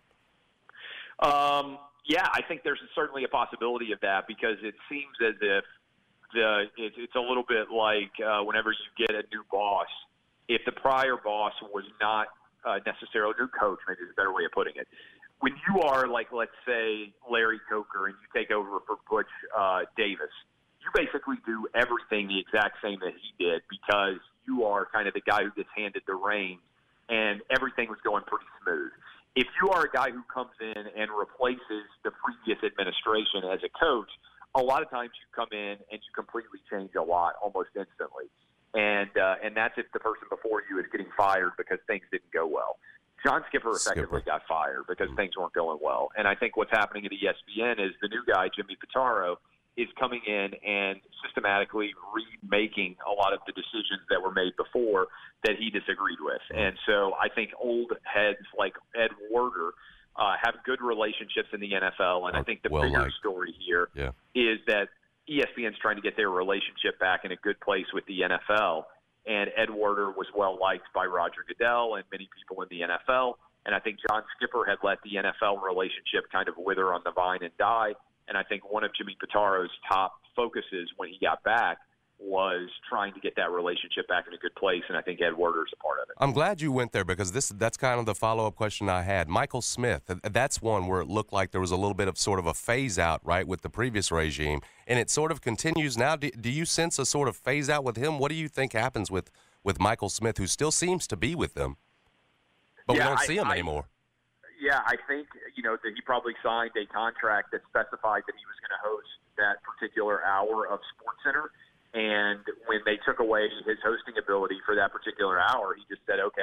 Um. Yeah, I think there's certainly a possibility of that because it seems as if the it, it's a little bit like uh, whenever you get a new boss, if the prior boss was not uh, necessarily a new coach, maybe is a better way of putting it. When you are like, let's say, Larry Coker and you take over for Butch uh, Davis, you basically do everything the exact same that he did because you are kind of the guy who gets handed the reins, and everything was going pretty smooth. If you are a guy who comes in and replaces the previous administration as a coach, a lot of times you come in and you completely change a lot almost instantly. And uh, and that's if the person before you is getting fired because things didn't go well. John Skipper effectively Skipper. got fired because mm-hmm. things weren't going well. And I think what's happening at E S P N is the new guy, Jimmy Pitaro, is coming in and systematically remaking a lot of the decisions that were made before that he disagreed with. And so I think old heads like Ed Werder uh, have good relationships in the N F L. And I think the well bigger liked. story here yeah. is that E S P N's trying to get their relationship back in a good place with the N F L. And Ed Werder was well liked by Roger Goodell and many people in the N F L. And I think John Skipper had let the N F L relationship kind of wither on the vine and die. And I think one of Jimmy Pitaro's top focuses when he got back was trying to get that relationship back in a good place, and I think Ed Werder's a part of it. I'm glad you went there because this that's kind of the follow-up question I had. Michael Smith, that's one where it looked like there was a little bit of sort of a phase-out, right, with the previous regime, and it sort of continues now. Do, do you sense a sort of phase-out with him? What do you think happens with, with Michael Smith, who still seems to be with them, but yeah, we don't I, see him I, anymore? Yeah, I think, you know, that he probably signed a contract that specified that he was going to host that particular hour of SportsCenter. And when they took away his hosting ability for that particular hour, he just said, okay,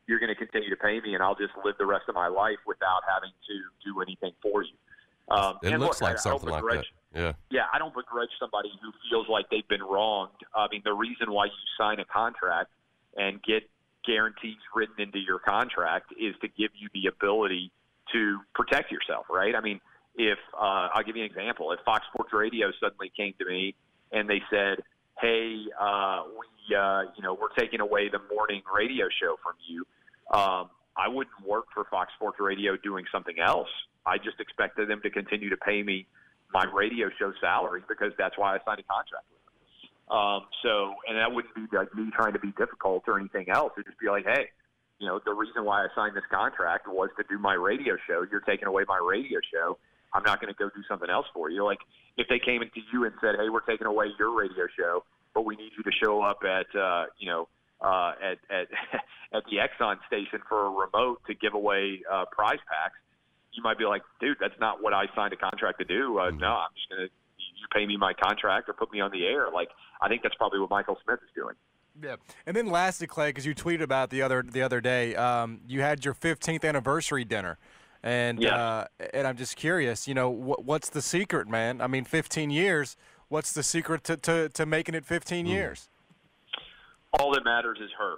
you're going to continue to pay me, and I'll just live the rest of my life without having to do anything for you. Um, It and looks look, like I, something I don't like begrudge, that. Yeah. Yeah, I don't begrudge somebody who feels like they've been wronged. I mean, the reason why you sign a contract and get guarantees written into your contract is to give you the ability to protect yourself, right? I mean, if uh, I'll give you an example. If Fox Sports Radio suddenly came to me and they said, "Hey, uh, we, uh, you know, we're taking away the morning radio show from you," um, I wouldn't work for Fox Sports Radio doing something else. I just expected them to continue to pay me my radio show salary because that's why I signed a contract with them. Um, so, and that wouldn't be like me trying to be difficult or anything else. It'd just be like, hey, you know, the reason why I signed this contract was to do my radio show. You're taking away my radio show. I'm not going to go do something else for you. Like if they came into you and said, hey, we're taking away your radio show, but we need you to show up at, uh, you know, uh, at, at, at the Exxon station for a remote to give away uh, prize packs, you might be like, dude, that's not what I signed a contract to do. Uh, no, I'm just going to, you pay me my contract or put me on the air. Like, I think that's probably what Michael Smith is doing. Yeah. And then lastly, Clay, because you tweeted about it the other the other day, um, you had your fifteenth anniversary dinner. And Yeah. uh, and I'm just curious, you know, what, what's the secret, man? I mean, fifteen years, what's the secret to, to, to making it fifteen years? All that matters is her.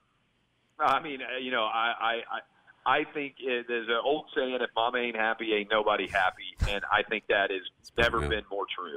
I mean, uh, you know, I I, I I think it, there's an old saying, if mama ain't happy, ain't nobody happy. And I think that has never good. been more true.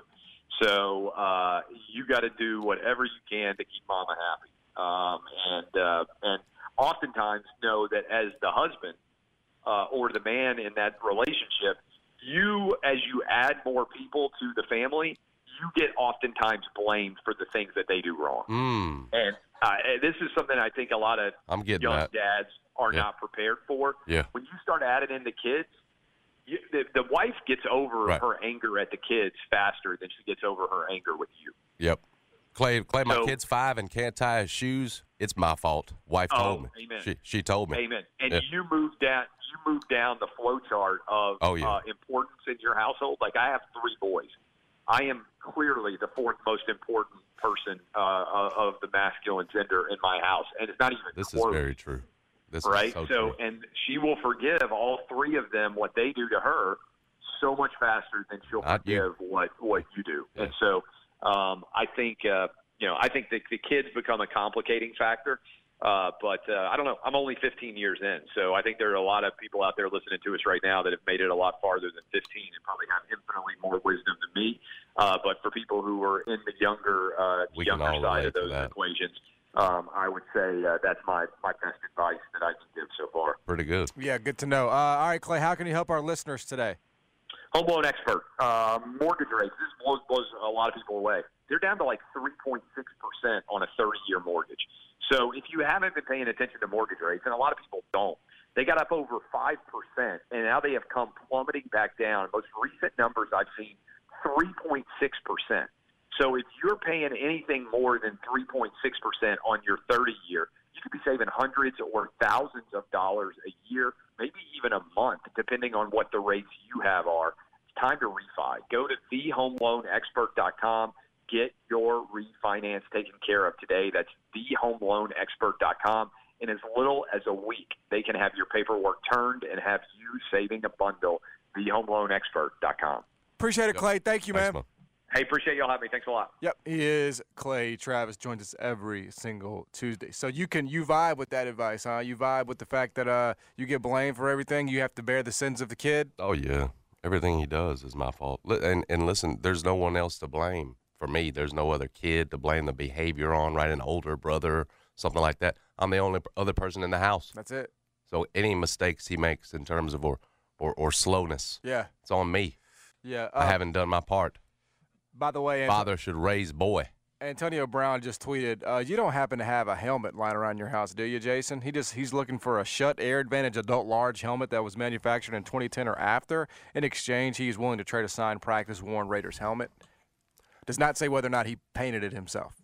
So uh, you got to do whatever you can to keep mama happy. Um, and, uh, and oftentimes know that as the husband uh, or the man in that relationship, you, as you add more people to the family, you get oftentimes blamed for the things that they do wrong. Mm. And uh, this is something I think a lot of I'm getting young that. dads are Yeah. not prepared for. Yeah. When you start adding in the kids, you, the, the wife gets over Right. her anger at the kids faster than she gets over her anger with you. Yep. Clay, Clay, my So- kid's five and can't tie his shoes. It's my fault. Wife Oh, told me. amen. She she told me. Amen. And Yeah. you move down. You move down the flow chart of Oh, yeah. uh, importance in your household. Like I have three boys. I am clearly the fourth most important person uh, uh, of the masculine gender in my house, and it's not even This close. is very true. This right? is so, so, true. and she will forgive all three of them what they do to her so much faster than she'll Not you. forgive what what you do. And so, um, I think uh, you know, I think the, the kids become a complicating factor. Uh, but uh, I don't know. I'm only fifteen years in, so I think there are a lot of people out there listening to us right now that have made it a lot farther than fifteen and probably have infinitely more wisdom than me. Uh, but for people who are in the younger uh, We can younger all side relate of to those that. equations, um, I would say uh, that's my, my best advice that I can give so far. Pretty good. Yeah, good to know. Uh, all right, Clay, how can you help our listeners today? Home loan expert. Uh, mortgage rates. This blows, blows a lot of people away. They're down to like three point six percent on a thirty-year mortgage. So if you haven't been paying attention to mortgage rates, and a lot of people don't, they got up over five percent, and now they have come plummeting back down. Most recent numbers I've seen, three point six percent. So if you're paying anything more than three point six percent on your thirty-year, you could be saving hundreds or thousands of dollars a year, maybe even a month, depending on what the rates you have are. It's time to refi. Go to the home loan expert dot com. Get your refinance taken care of today. That's the home loan expert dot com. In as little as a week, they can have your paperwork turned and have you saving a bundle. the home loan expert dot com. Appreciate it, Clay. Thank you, Thanks, man. Hey, appreciate y'all having me. Thanks a lot. Yep, he is Clay Travis. Joins us every single Tuesday. So you can you vibe with that advice, huh? You vibe with the fact that uh you get blamed for everything. You have to bear the sins of the kid. Oh yeah, everything he does is my fault. Li- And and listen, there's no one else to blame. For me, there's no other kid to blame the behavior on, right? An older brother, something like that. I'm the only p- other person in the house. That's it. So any mistakes he makes in terms of or or, or slowness, Yeah, it's on me. yeah. I Uh, haven't done my part. By the way, Ant- Father should raise boy. Antonio Brown just tweeted, uh, "You don't happen to have a helmet lying around your house, do you, Jason?" He just he's looking for a Schutt Air Advantage adult large helmet that was manufactured in twenty ten or after. In exchange, he is willing to trade a signed practice-worn Raiders helmet. Does not say whether or not he painted it himself.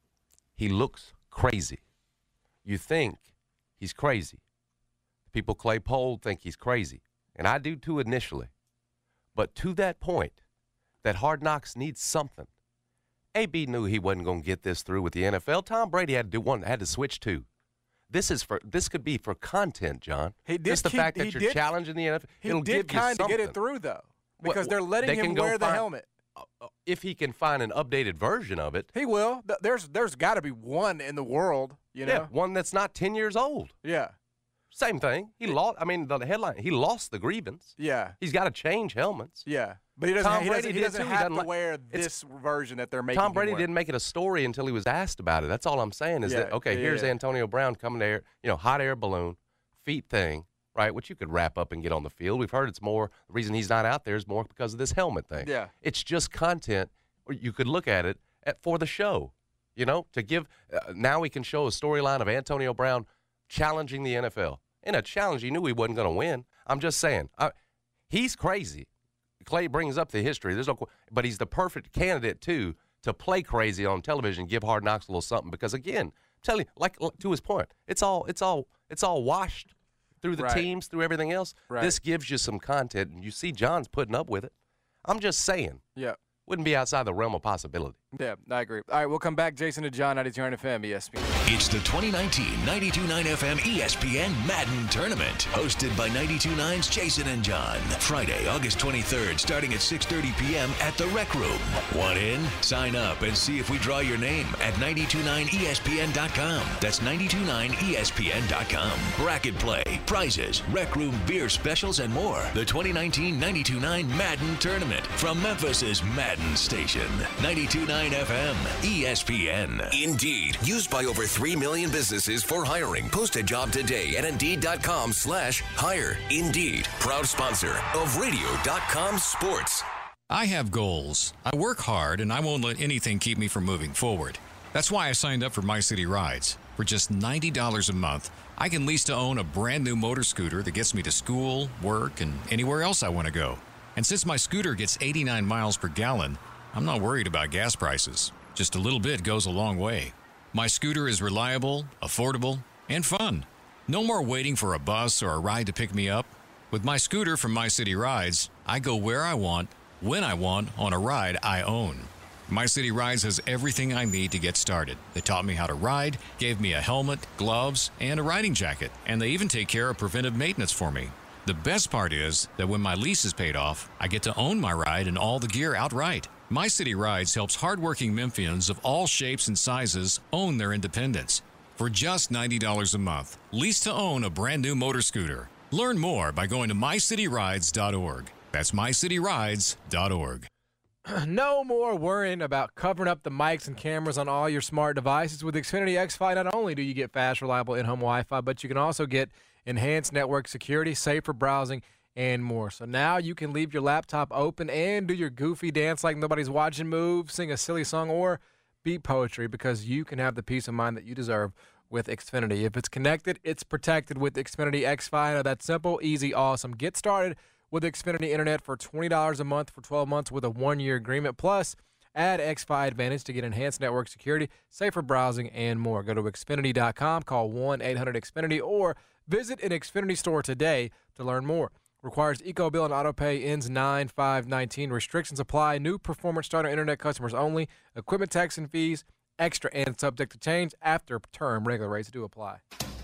He looks crazy. You think he's crazy. People Clay Poll think he's crazy, and I do too initially. But to that point, that Hard Knocks needs something. A B knew he wasn't going to get this through with the N F L. Tom Brady had to do one, had to switch to. This is for this could be for content, John. He did Just the keep- fact that he you're did- challenging the N F L. He it'll did give you kind of get something. it through, though, What- because they're letting they him can go wear the find- helmet. If he can find an updated version of it. He will. Th- There's there's got to be one in the world, you know? Yeah, one that's not ten years old. Yeah. Same thing. He lost. I mean, the headline. He lost the grievance. Yeah. He's got to change helmets. Yeah. But he doesn't, Tom he Brady doesn't, he did doesn't too. He have doesn't to like- wear it's- this version that they're making Tom him Brady wear. didn't make it a story until he was asked about it. That's all I'm saying is Yeah, that, okay, yeah, here's yeah. Antonio Brown coming there, you know, hot air balloon, feet thing, right, which you could wrap up and get on the field. We've heard it's more, the reason he's not out there is more because of this helmet thing. Yeah. It's just content, or you could look at it at, for the show, you know, to give, uh, now we can show a storyline of Antonio Brown challenging the N F L. In a challenge, he knew he wasn't going to win. I'm just saying, I, he's crazy. Clay brings up the history. There's no, qu- but he's the perfect candidate too to play crazy on television, give Hard Knocks a little something. Because again, I'm telling you, like to his point, it's all, it's all, it's all washed through the Right. teams, through everything else. Right. This gives you some content, and you see John's putting up with it. I'm just saying, Yeah. wouldn't be outside the realm of possibility. Yeah, I agree. All right, we'll come back. Jason and John, ninety-two point nine F M, E S P N. It's the twenty nineteen ninety-two point nine F M E S P N Madden Tournament, hosted by ninety-two point nine's Jason and John. Friday, August twenty-third, starting at six thirty p.m. at the Rec Room. Want in? Sign up and see if we draw your name at nine two nine E S P N dot com. That's nine two nine E S P N dot com. Bracket play, prizes, Rec Room beer specials, and more. The twenty nineteen ninety-two point nine Madden Tournament from Memphis's Madden Station. ninety-two point nine F M, E S P N. Indeed, used by over three million businesses for hiring. Post a job today at Indeed.com slash hire. Indeed, proud sponsor of Radio dot com Sports. I have goals. I work hard, and I won't let anything keep me from moving forward. That's why I signed up for My City Rides. For just ninety dollars a month, I can lease to own a brand new motor scooter that gets me to school, work, and anywhere else I want to go. And since my scooter gets eighty-nine miles per gallon, I'm not worried about gas prices. Just a little bit goes a long way. My scooter is reliable, affordable, and fun. No more waiting for a bus or a ride to pick me up. With my scooter from My City Rides, I go where I want, when I want, on a ride I own. My City Rides has everything I need to get started. They taught me how to ride, gave me a helmet, gloves, and a riding jacket, and they even take care of preventive maintenance for me. The best part is that when my lease is paid off, I get to own my ride and all the gear outright. My City Rides helps hardworking Memphians of all shapes and sizes own their independence. For just ninety dollars a month, lease to own a brand new motor scooter. Learn more by going to my city rides dot org. That's my city rides dot org. No more worrying about covering up the mics and cameras on all your smart devices. With Xfinity X-Fi, not only do you get fast, reliable in-home Wi-Fi, but you can also get enhanced network security, safer browsing, and more. So now you can leave your laptop open and do your goofy dance like nobody's watching move, sing a silly song, or beat poetry, because you can have the peace of mind that you deserve with Xfinity. If it's connected, it's protected with Xfinity X-Fi. Now that's simple, easy, awesome. Get started with Xfinity Internet for twenty dollars a month for twelve months with a one-year agreement. Plus, add X-Fi Advantage to get enhanced network security, safer browsing, and more. Go to Xfinity dot com, call one eight hundred X Finity, or visit an Xfinity store today to learn more. Requires EcoBill and autopay, ends nine five nineteen. Restrictions apply. New performance starter internet customers only. Equipment tax and fees, extra and subject to change after term. Regular rates do apply.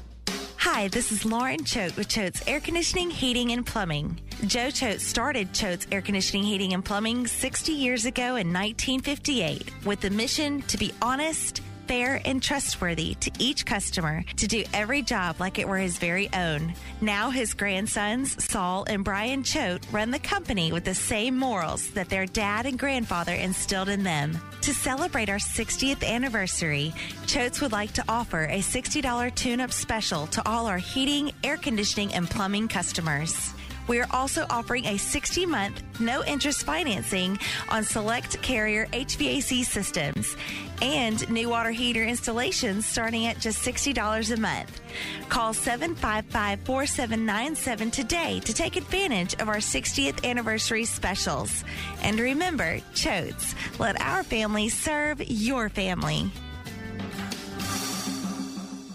Hi, this is Lauren Choate with Choate's Air Conditioning, Heating, and Plumbing. Joe Choate started Choate's Air Conditioning, Heating, and Plumbing sixty years ago in nineteen fifty-eight with the mission to be honest, fair, and trustworthy to each customer, to do every job like it were his very own. Now his grandsons, Saul and Brian Choate, run the company with the same morals that their dad and grandfather instilled in them. To celebrate our sixtieth anniversary, Choates would like to offer a sixty dollars tune-up special to all our heating, air conditioning, and plumbing customers. We are also offering a sixty-month, no-interest financing on select Carrier H V A C systems and new water heater installations starting at just sixty dollars a month. Call seven five five, four seven nine seven today to take advantage of our sixtieth anniversary specials. And remember, Choates, let our family serve your family.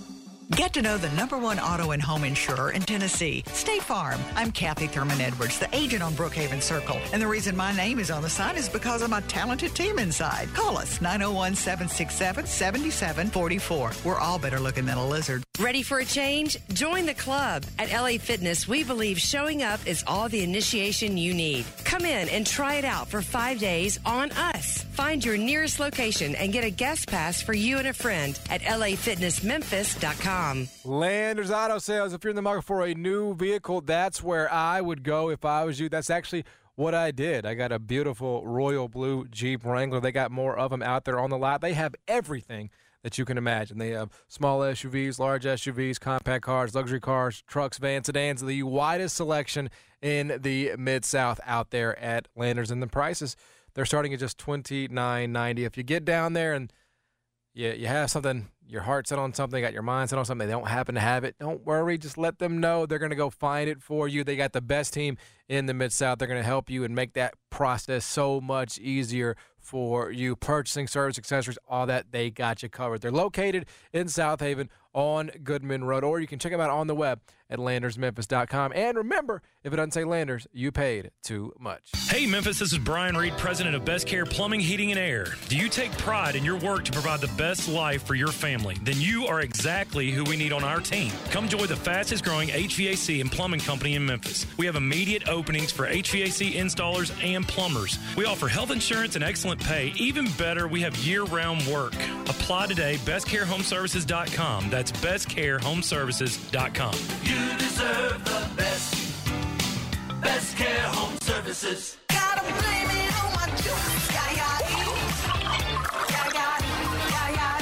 Get to know the number one auto and home insurer in Tennessee, State Farm. I'm Kathy Thurman Edwards, the agent on Brookhaven Circle. And the reason my name is on the sign is because of my talented team inside. Call us, nine oh one, seven six seven, seven seven four four. We're all better looking than a lizard. Ready for a change? Join the club. At L A Fitness, we believe showing up is all the initiation you need. Come in and try it out for five days on us. Find your nearest location and get a guest pass for you and a friend at L A fitness memphis dot com. Landers Auto Sales. If you're in the market for a new vehicle, that's where I would go if I was you. That's actually what I did. I got a beautiful royal blue Jeep Wrangler. They got more of them out there on the lot. They have everything that you can imagine. They have small S U Vs, large S U Vs, compact cars, luxury cars, trucks, vans, sedans, the widest selection in the Mid-South out there at Landers. And the prices, they're starting at just twenty-nine ninety. If you get down there and you, you have something, your heart set on something, got your mind set on something, they don't happen to have it, don't worry. Just let them know. They're going to go find it for you. They got the best team in the Mid-South. They're going to help you and make that process so much easier for you. Purchasing, service, accessories, all that, they got you covered. They're located in South Haven on Goodman Road, or you can check them out on the web at landers memphis dot com. And remember, if it doesn't say Landers, you paid too much. Hey, Memphis, this is Brian Reed, president of Best Care Plumbing, Heating, and Air. Do you take pride in your work to provide the best life for your family? Then you are exactly who we need on our team. Come join the fastest growing H V A C and plumbing company in Memphis. We have immediate openings for H V A C installers and plumbers. We offer health insurance and excellent pay. Even better, we have year-round work. Apply today, best care home services dot com. That's best care home services dot com. You deserve the best. Best Care Home Services. Gotta blame it on my juice. Yeah, yeah, yeah, yeah, yeah,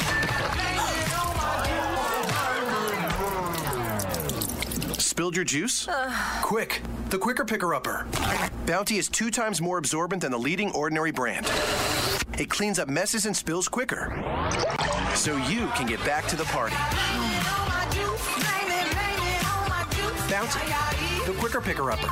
yeah. Spilled your juice? Quick, the Quicker Picker-Upper. Bounty is two times more absorbent than the leading Ordinary brand. It cleans up messes and spills quicker, so you can get back to the party. Bounty, the Quicker Picker-Upper.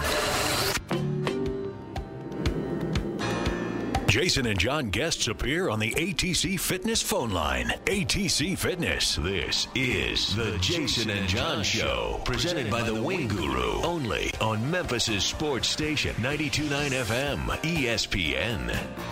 Jason and John guests appear on the A T C Fitness phone line. A T C Fitness. This is the Jason and John Show, presented by the Wing Guru, only on Memphis's sports station, ninety-two point nine F M, E S P N.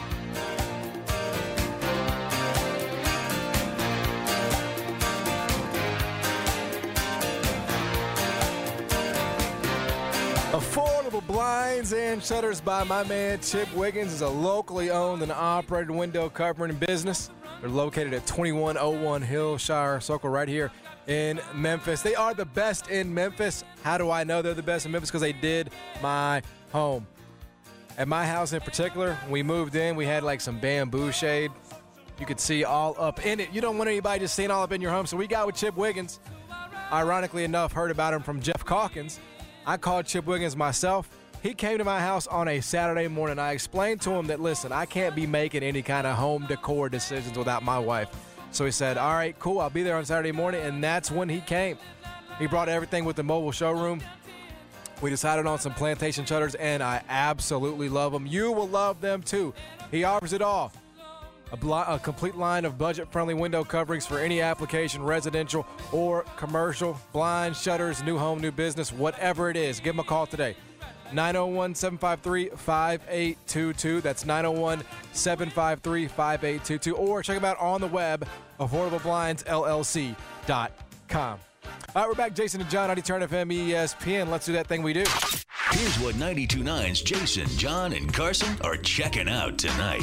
Affordable blinds and shutters by my man Chip Wiggins is a locally owned and operated window covering business. They're located at twenty-one oh one Hillshire Circle right here in Memphis. They are the best in Memphis. How do I know they're the best in Memphis? Because they did my home. At my house in particular, when we moved in, we had like some bamboo shade. You could see all up in it. You don't want anybody just seeing all up in your home. So we got with Chip Wiggins. Ironically enough, heard about him from Jeff Calkins. I called Chip Wiggins myself. He came to my house on a Saturday morning. I explained to him that, listen, I can't be making any kind of home decor decisions without my wife. So he said, all right, cool, I'll be there on Saturday morning, and that's when he came. He brought everything with the mobile showroom. We decided on some plantation shutters, and I absolutely love them. You will love them, too. He offers it all. A, bl- a complete line of budget-friendly window coverings for any application, residential or commercial, blinds, shutters, new home, new business, whatever it is. Give him a call today. nine oh one, seven five three, five eight two two. That's nine oh one, seven five three, five eight two two. Or check them out on the web, affordable blinds L L C dot com. All right, we're back. Jason and John, ninety-two F M E S P N. Let's do that thing we do. Here's what ninety-two point nine's Jason, John, and Carson are checking out tonight.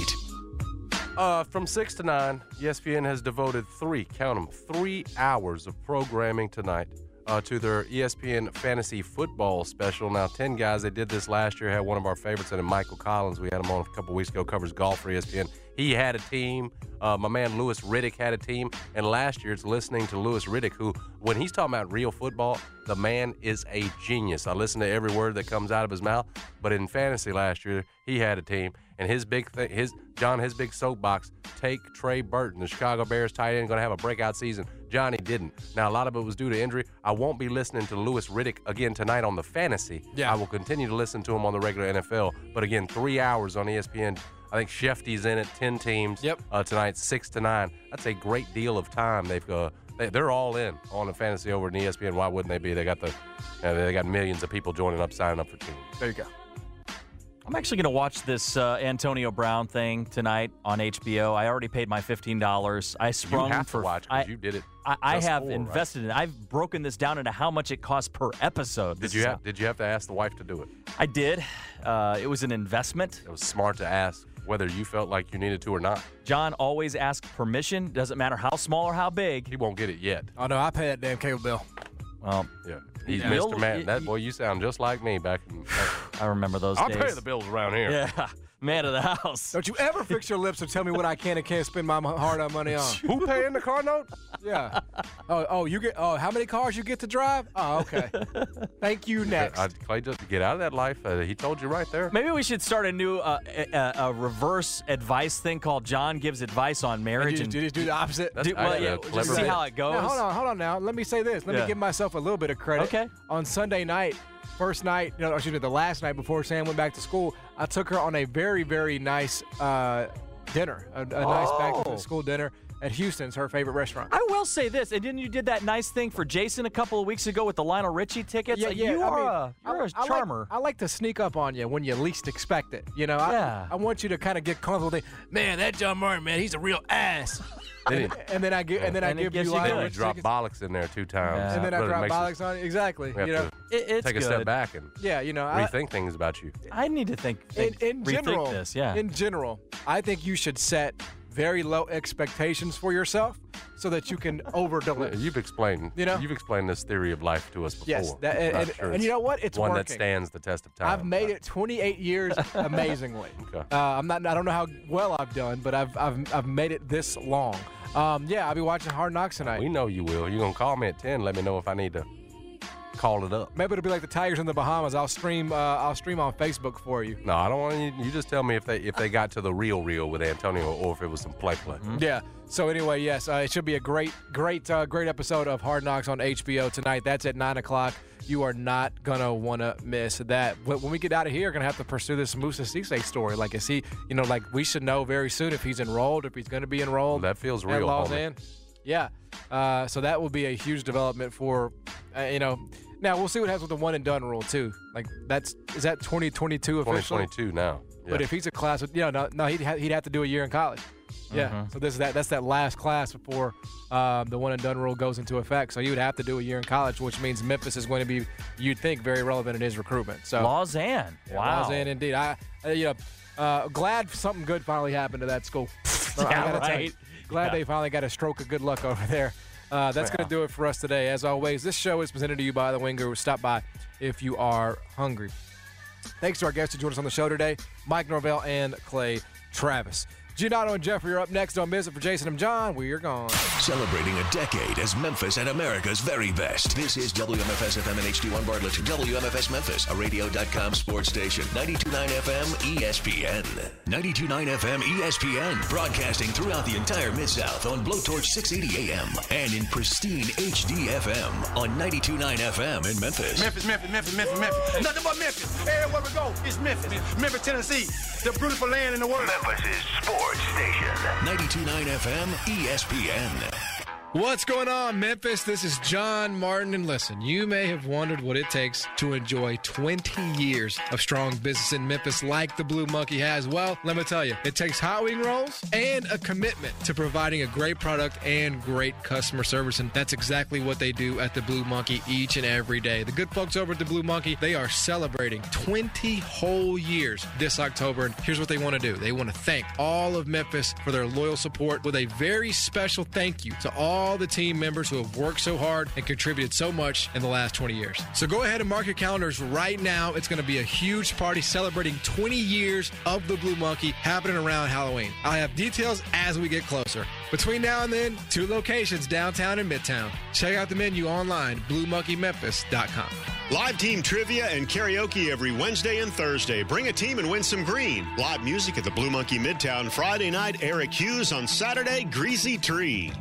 Uh, from six to nine, E S P N has devoted three, count them, three hours of programming tonight uh, to their E S P N Fantasy Football Special. Now, ten guys, they did this last year, had one of our favorites in it, Michael Collins. We had him on a couple weeks ago, covers golf for E S P N. He had a team. Uh, my man Louis Riddick had a team. And last year, it's listening to Louis Riddick, who, when he's talking about real football, the man is a genius. I listen to every word that comes out of his mouth. But in fantasy last year, he had a team. And his big thing, his John, his big soapbox, take Trey Burton, the Chicago Bears tight end, going to have a breakout season. Johnny didn't. Now, a lot of it was due to injury. I won't be listening to Louis Riddick again tonight on the fantasy. Yeah. I will continue to listen to him on the regular N F L. But again, three hours on E S P N. I think Shefty's in it, ten teams. Yep. Uh, tonight, six to nine. That's a great deal of time they've uh, They, they're all in on the fantasy over at E S P N. Why wouldn't they be? They got the, uh, they got millions of people joining up, signing up for teams. There you go. I'm actually going to watch this uh, Antonio Brown thing tonight on H B O. I already paid my fifteen dollars. I sprung you have for to watch I, because you did it. I, I just have for, invested right? in it. I've broken this down into how much it costs per episode. Did This you is have how- Did you have to ask the wife to do it? I did. Uh, it was an investment. It was smart to ask whether you felt like you needed to or not. John always asks permission. Doesn't matter how small or how big. He won't get it yet. Oh, no, I pay that damn cable bill. Well, yeah. He's Yeah. Mister Bill- Man. y- That boy, you sound just like me back in. I remember those I'll days. pay the bills around here. Yeah, man of the house. Don't you ever fix your lips and tell me what I can and can't spend my hard-earned money on. Who paying the car note? Yeah. Oh, oh, you get. Oh, how many cars you get to drive? Oh, okay. Thank you. Next. I, Clay, just get out of that life. Uh, he told you right there. Maybe we should start a new uh, a, a reverse advice thing called John Gives Advice on Marriage. You and just, you just do the opposite. do, well, yeah, just see how it goes. Now, hold on, hold on. Now, let me say this. Let Yeah. me give myself a little bit of credit. Okay. On Sunday night, first night, no, excuse me, the last night before Sam went back to school, I took her on a very, very nice uh, dinner, a, a nice back to Oh. school dinner at Houston's, her favorite restaurant. I will say this, and didn't you did that nice thing for Jason a couple of weeks ago with the Lionel Richie tickets? Yeah, Like, yeah. You I are mean, a, you're I- a I like- charmer. I like to sneak up on you when you least expect it. You know, I, Yeah. I want you to kind of get comfortable. Think, man, that John Martin, man, he's a real ass. Then and, he- and then I give, and then I And it give gets you you Lionel good. You Richie drop tickets. bollocks in there two times. Yeah. And then I Really drop makes us- bollocks on it. Exactly. we have You know, to It- it's take a good. step back and yeah, you know, I, rethink things about you. I need to think, in, think in rethink general, this. Yeah. in general, I think you should set very low expectations for yourself so that you can over deliver. You've explained, You know? you've explained this theory of life to us before. Yes, that- I'm and- not and- sure and it's you know what? It's one that working. stands the test of time. I've made it twenty-eight years amazingly. Okay. Uh, I'm not. I don't know how well I've done, but I've I've I've made it this long. Um, yeah, I'll be watching Hard Knocks tonight. We know you will. You're gonna call me at ten. Let me know if I need to call it up. Maybe it'll be like the Tigers in the Bahamas. I'll stream. Uh, I'll stream on Facebook for you. No, I don't want you. You just tell me if they if they got to the real real with Antonio or if it was some play play. Yeah. So anyway, yes, uh, it should be a great, great, uh, great episode of Hard Knocks on H B O tonight. That's at nine o'clock. You are not gonna wanna miss that. But when we get out of here, we're gonna have to pursue this Musa Cisse story. Like, is he? You know, like we should know very soon if he's enrolled, if he's gonna be enrolled. That feels at real, homie. Lausanne. Yeah. Uh, so that will be a huge development for, uh, you know. Now we'll see what happens with the one and done rule too. Like that's is that twenty twenty-two twenty officially? twenty-two now. But Yeah. if he's a class, with, you know, no, no, he'd ha- he'd have to do a year in college. Yeah. Mhm. So this is that that's that last class before um, the one and done rule goes into effect. So you would have to do a year in college, which means Memphis is going to be, you'd think, very relevant in his recruitment. So Lausanne. Yeah, Wow. Lausanne, indeed. I, uh, you know, uh, glad something good finally happened to that school. I Yeah, gotta tell you, right. glad Yeah. they finally got a stroke of good luck over there. Uh, that's Yeah. going to do it for us today. As always, this show is presented to you by the Wing Guru. Stop by if you are hungry. Thanks to our guests who joined us on the show today, Mike Norvell and Clay Travis. Giannato and Jeffrey are up next. Don't miss it. For Jason and John, we are gone. Celebrating a decade as Memphis and America's very best. This is W M F S F M and H D one Bartlett. W M F S Memphis, a radio dot com sports station. ninety-two point nine F M E S P N. ninety-two point nine F M E S P N. Broadcasting throughout the entire Mid-South on Blowtorch six eighty A M. And in pristine H D F M on ninety-two point nine F M in Memphis. Memphis, Memphis, Memphis, Memphis, Memphis. Nothing but Memphis. Everywhere we go, it's Memphis. Memphis, Tennessee, the beautiful land in the world. Memphis' sports station. ninety-two point nine F M E S P N. What's going on, Memphis? This is John Martin, and listen, you may have wondered what it takes to enjoy twenty years of strong business in Memphis like the Blue Monkey has. Well, let me tell you, it takes hot wing rolls and a commitment to providing a great product and great customer service, and that's exactly what they do at the Blue Monkey each and every day. The good folks over at the Blue Monkey, they are celebrating twenty whole years this October, and here's what they want to do. They want to thank all of Memphis for their loyal support with a very special thank you to all all the team members who have worked so hard and contributed so much in the last twenty years. So go ahead and mark your calendars right now. It's going to be a huge party celebrating twenty years of the Blue Monkey happening around Halloween. I'll have details as we get closer. Between now and then, two locations, downtown and midtown. Check out the menu online, blue monkey memphis dot com. Live team trivia and karaoke every Wednesday and Thursday. Bring a team and win some green. Live music at the Blue Monkey Midtown. Friday night, Eric Hughes. On Saturday, Greasy Tree.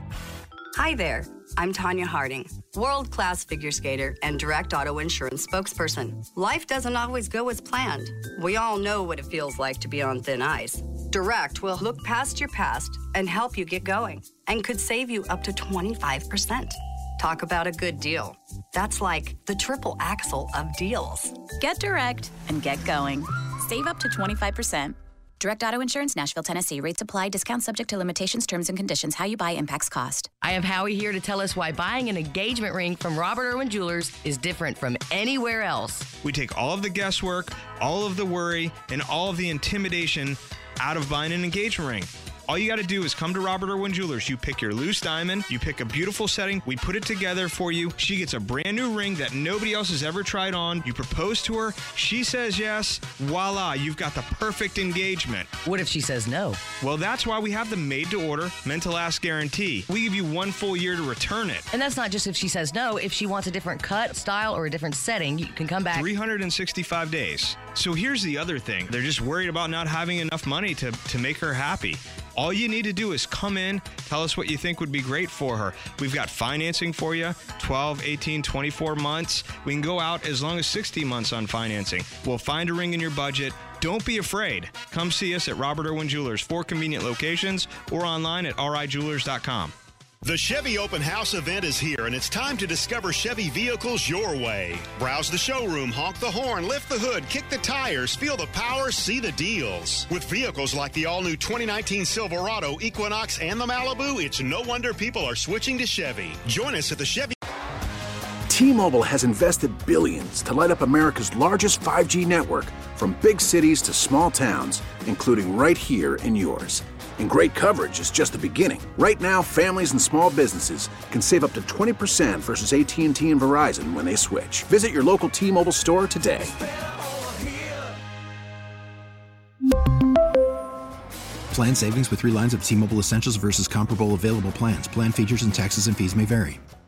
Hi there, I'm Tanya Harding, world-class figure skater and direct auto insurance spokesperson. Life doesn't always go as planned. We all know what it feels like to be on thin ice. Direct will look past your past and help you get going and could save you up to twenty-five percent. Talk about a good deal. That's like the triple axle of deals. Get Direct and get going. Save up to twenty-five percent. Direct Auto Insurance, Nashville, Tennessee. Rates apply. Discount subject to limitations, terms, and conditions. How you buy impacts cost. I have Howie here to tell us why buying an engagement ring from Robert Irwin Jewelers is different from anywhere else. We take all of the guesswork, all of the worry, and all of the intimidation out of buying an engagement ring. All you got to do is come to Robert Irwin Jewelers. You pick your loose diamond. You pick a beautiful setting. We put it together for you. She gets a brand new ring that nobody else has ever tried on. You propose to her. She says yes. Voila, you've got the perfect engagement. What if she says no? Well, that's why we have the made-to-order, meant-to-last guarantee. We give you one full year to return it. And that's not just if she says no. If she wants a different cut, style, or a different setting, you can come back. three hundred sixty-five days. So here's the other thing. They're just worried about not having enough money to, to make her happy. All you need to do is come in, tell us what you think would be great for her. We've got financing for you, twelve, eighteen, twenty-four months. We can go out as long as sixty months on financing. We'll find a ring in your budget. Don't be afraid. Come see us at Robert Irwin Jewelers, four convenient locations, or online at r i jewelers dot com. The Chevy Open House event is here, and it's time to discover Chevy vehicles your way. Browse the showroom, honk the horn, lift the hood, kick the tires, feel the power, see the deals. With vehicles like the all-new twenty nineteen Silverado, Equinox, and the Malibu, it's no wonder people are switching to Chevy. Join us at the Chevy. T-Mobile has invested billions to light up America's largest five G network, from big cities to small towns, including right here in yours. And great coverage is just the beginning. Right now, families and small businesses can save up to twenty percent versus A T and T and Verizon when they switch. Visit your local T-Mobile store today. Plan savings with three lines of T-Mobile Essentials versus comparable available plans. Plan features and taxes and fees may vary.